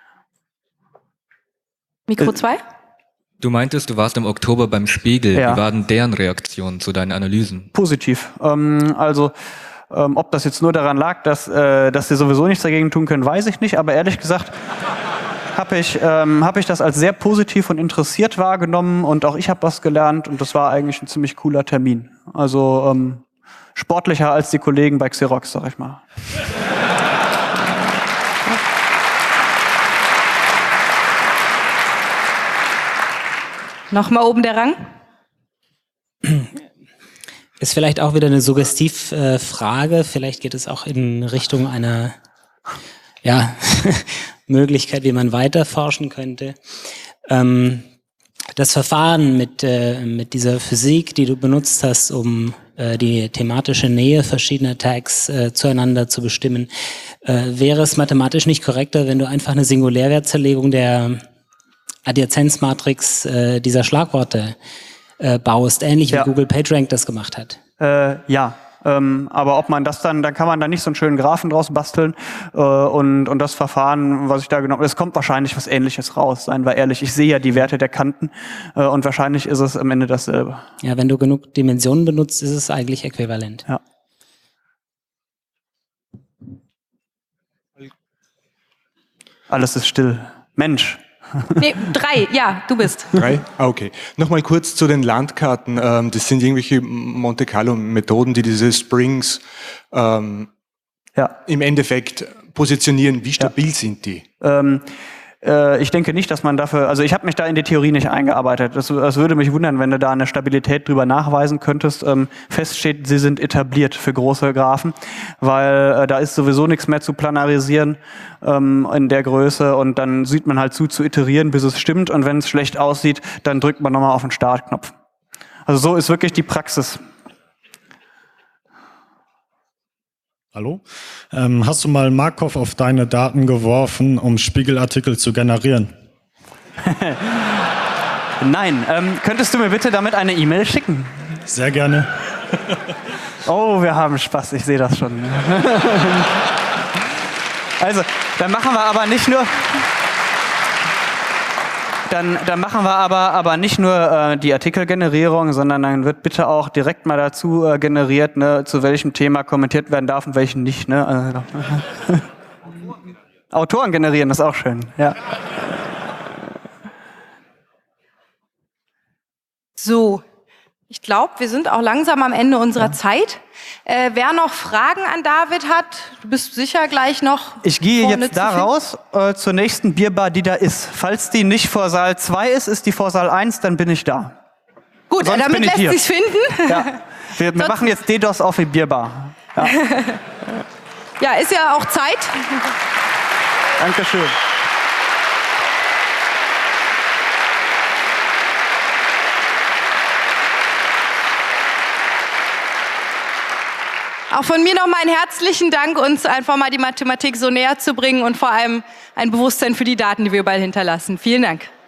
Mikro zwei? Du meintest, du warst im Oktober beim Spiegel. Ja. Wie war denn deren Reaktion zu deinen Analysen? Positiv. Ähm, also, ähm, ob das jetzt nur daran lag, dass, äh, dass sie sowieso nichts dagegen tun können, weiß ich nicht. Aber ehrlich gesagt habe ich, ähm, hab ich das als sehr positiv und interessiert wahrgenommen. Und auch ich habe was gelernt. Und das war eigentlich ein ziemlich cooler Termin. Also ähm, sportlicher als die Kollegen bei Xerox, sag ich mal. Nochmal oben der Rang. Ist vielleicht auch wieder eine Suggestivfrage. Äh, vielleicht geht es auch in Richtung einer ja, Möglichkeit, wie man weiter forschen könnte. Ähm, das Verfahren mit, äh, mit dieser Physik, die du benutzt hast, um äh, die thematische Nähe verschiedener Tags äh, zueinander zu bestimmen, äh, wäre es mathematisch nicht korrekter, wenn du einfach eine Singulärwertzerlegung der Adjazenzmatrix äh, dieser Schlagworte äh, baust, ähnlich wie Ja. Google PageRank das gemacht hat. Äh, ja, ähm, aber ob man das dann, dann kann man da nicht so einen schönen Graphen draus basteln äh, und, und das Verfahren, was ich da genommen habe, es kommt wahrscheinlich was Ähnliches raus, seien wir ehrlich. Ich sehe ja die Werte der Kanten äh, und wahrscheinlich ist es am Ende dasselbe. Ja, wenn du genug Dimensionen benutzt, ist es eigentlich äquivalent. Ja. Alles ist still. Mensch. Nee, drei, ja, du bist. Drei? Ah, okay. Nochmal kurz zu den Landkarten. Ähm, das sind irgendwelche Monte Carlo-Methoden, die diese Springs ähm, ja. im Endeffekt positionieren. Wie stabil ja. sind die? Ähm, äh, ich denke nicht, dass man dafür, also ich habe mich da in die Theorie nicht eingearbeitet. Das, das würde mich wundern, wenn du da eine Stabilität drüber nachweisen könntest. Ähm, fest steht, sie sind etabliert für große Graphen, weil äh, da ist sowieso nichts mehr zu planarisieren ähm, in der Größe und dann sieht man halt zu, zu iterieren, bis es stimmt und wenn es schlecht aussieht, dann drückt man nochmal auf den Startknopf. Also so ist wirklich die Praxis. Hallo? Ähm, hast du mal Markov auf deine Daten geworfen, um Spiegelartikel zu generieren? Nein. Ähm, könntest du mir bitte damit eine E-Mail schicken? Sehr gerne. Oh, wir haben Spaß, ich sehe das schon. Also, dann machen wir aber nicht nur... Dann, dann machen wir aber, aber nicht nur äh, die Artikelgenerierung, sondern dann wird bitte auch direkt mal dazu äh, generiert, ne, zu welchem Thema kommentiert werden darf und welchen nicht. Ne? Also, Autoren generieren, das ist auch schön. Ja. So, ich glaube, wir sind auch langsam am Ende unserer ja. Zeit. Äh, wer noch Fragen an David hat, du bist sicher gleich noch. Ich gehe jetzt da raus äh, zur nächsten Bierbar, die da ist. Falls die nicht vor Saal zwei ist, ist die vor Saal eins, dann bin ich da. Gut, Sonst damit lässt hier. sich's finden. Ja. Wir, wir machen jetzt DDoS auf die Bierbar. Ja, ja ist ja auch Zeit. Dankeschön. Auch von mir nochmal einen herzlichen Dank, uns einfach mal die Mathematik so näher zu bringen und vor allem ein Bewusstsein für die Daten, die wir überall hinterlassen. Vielen Dank.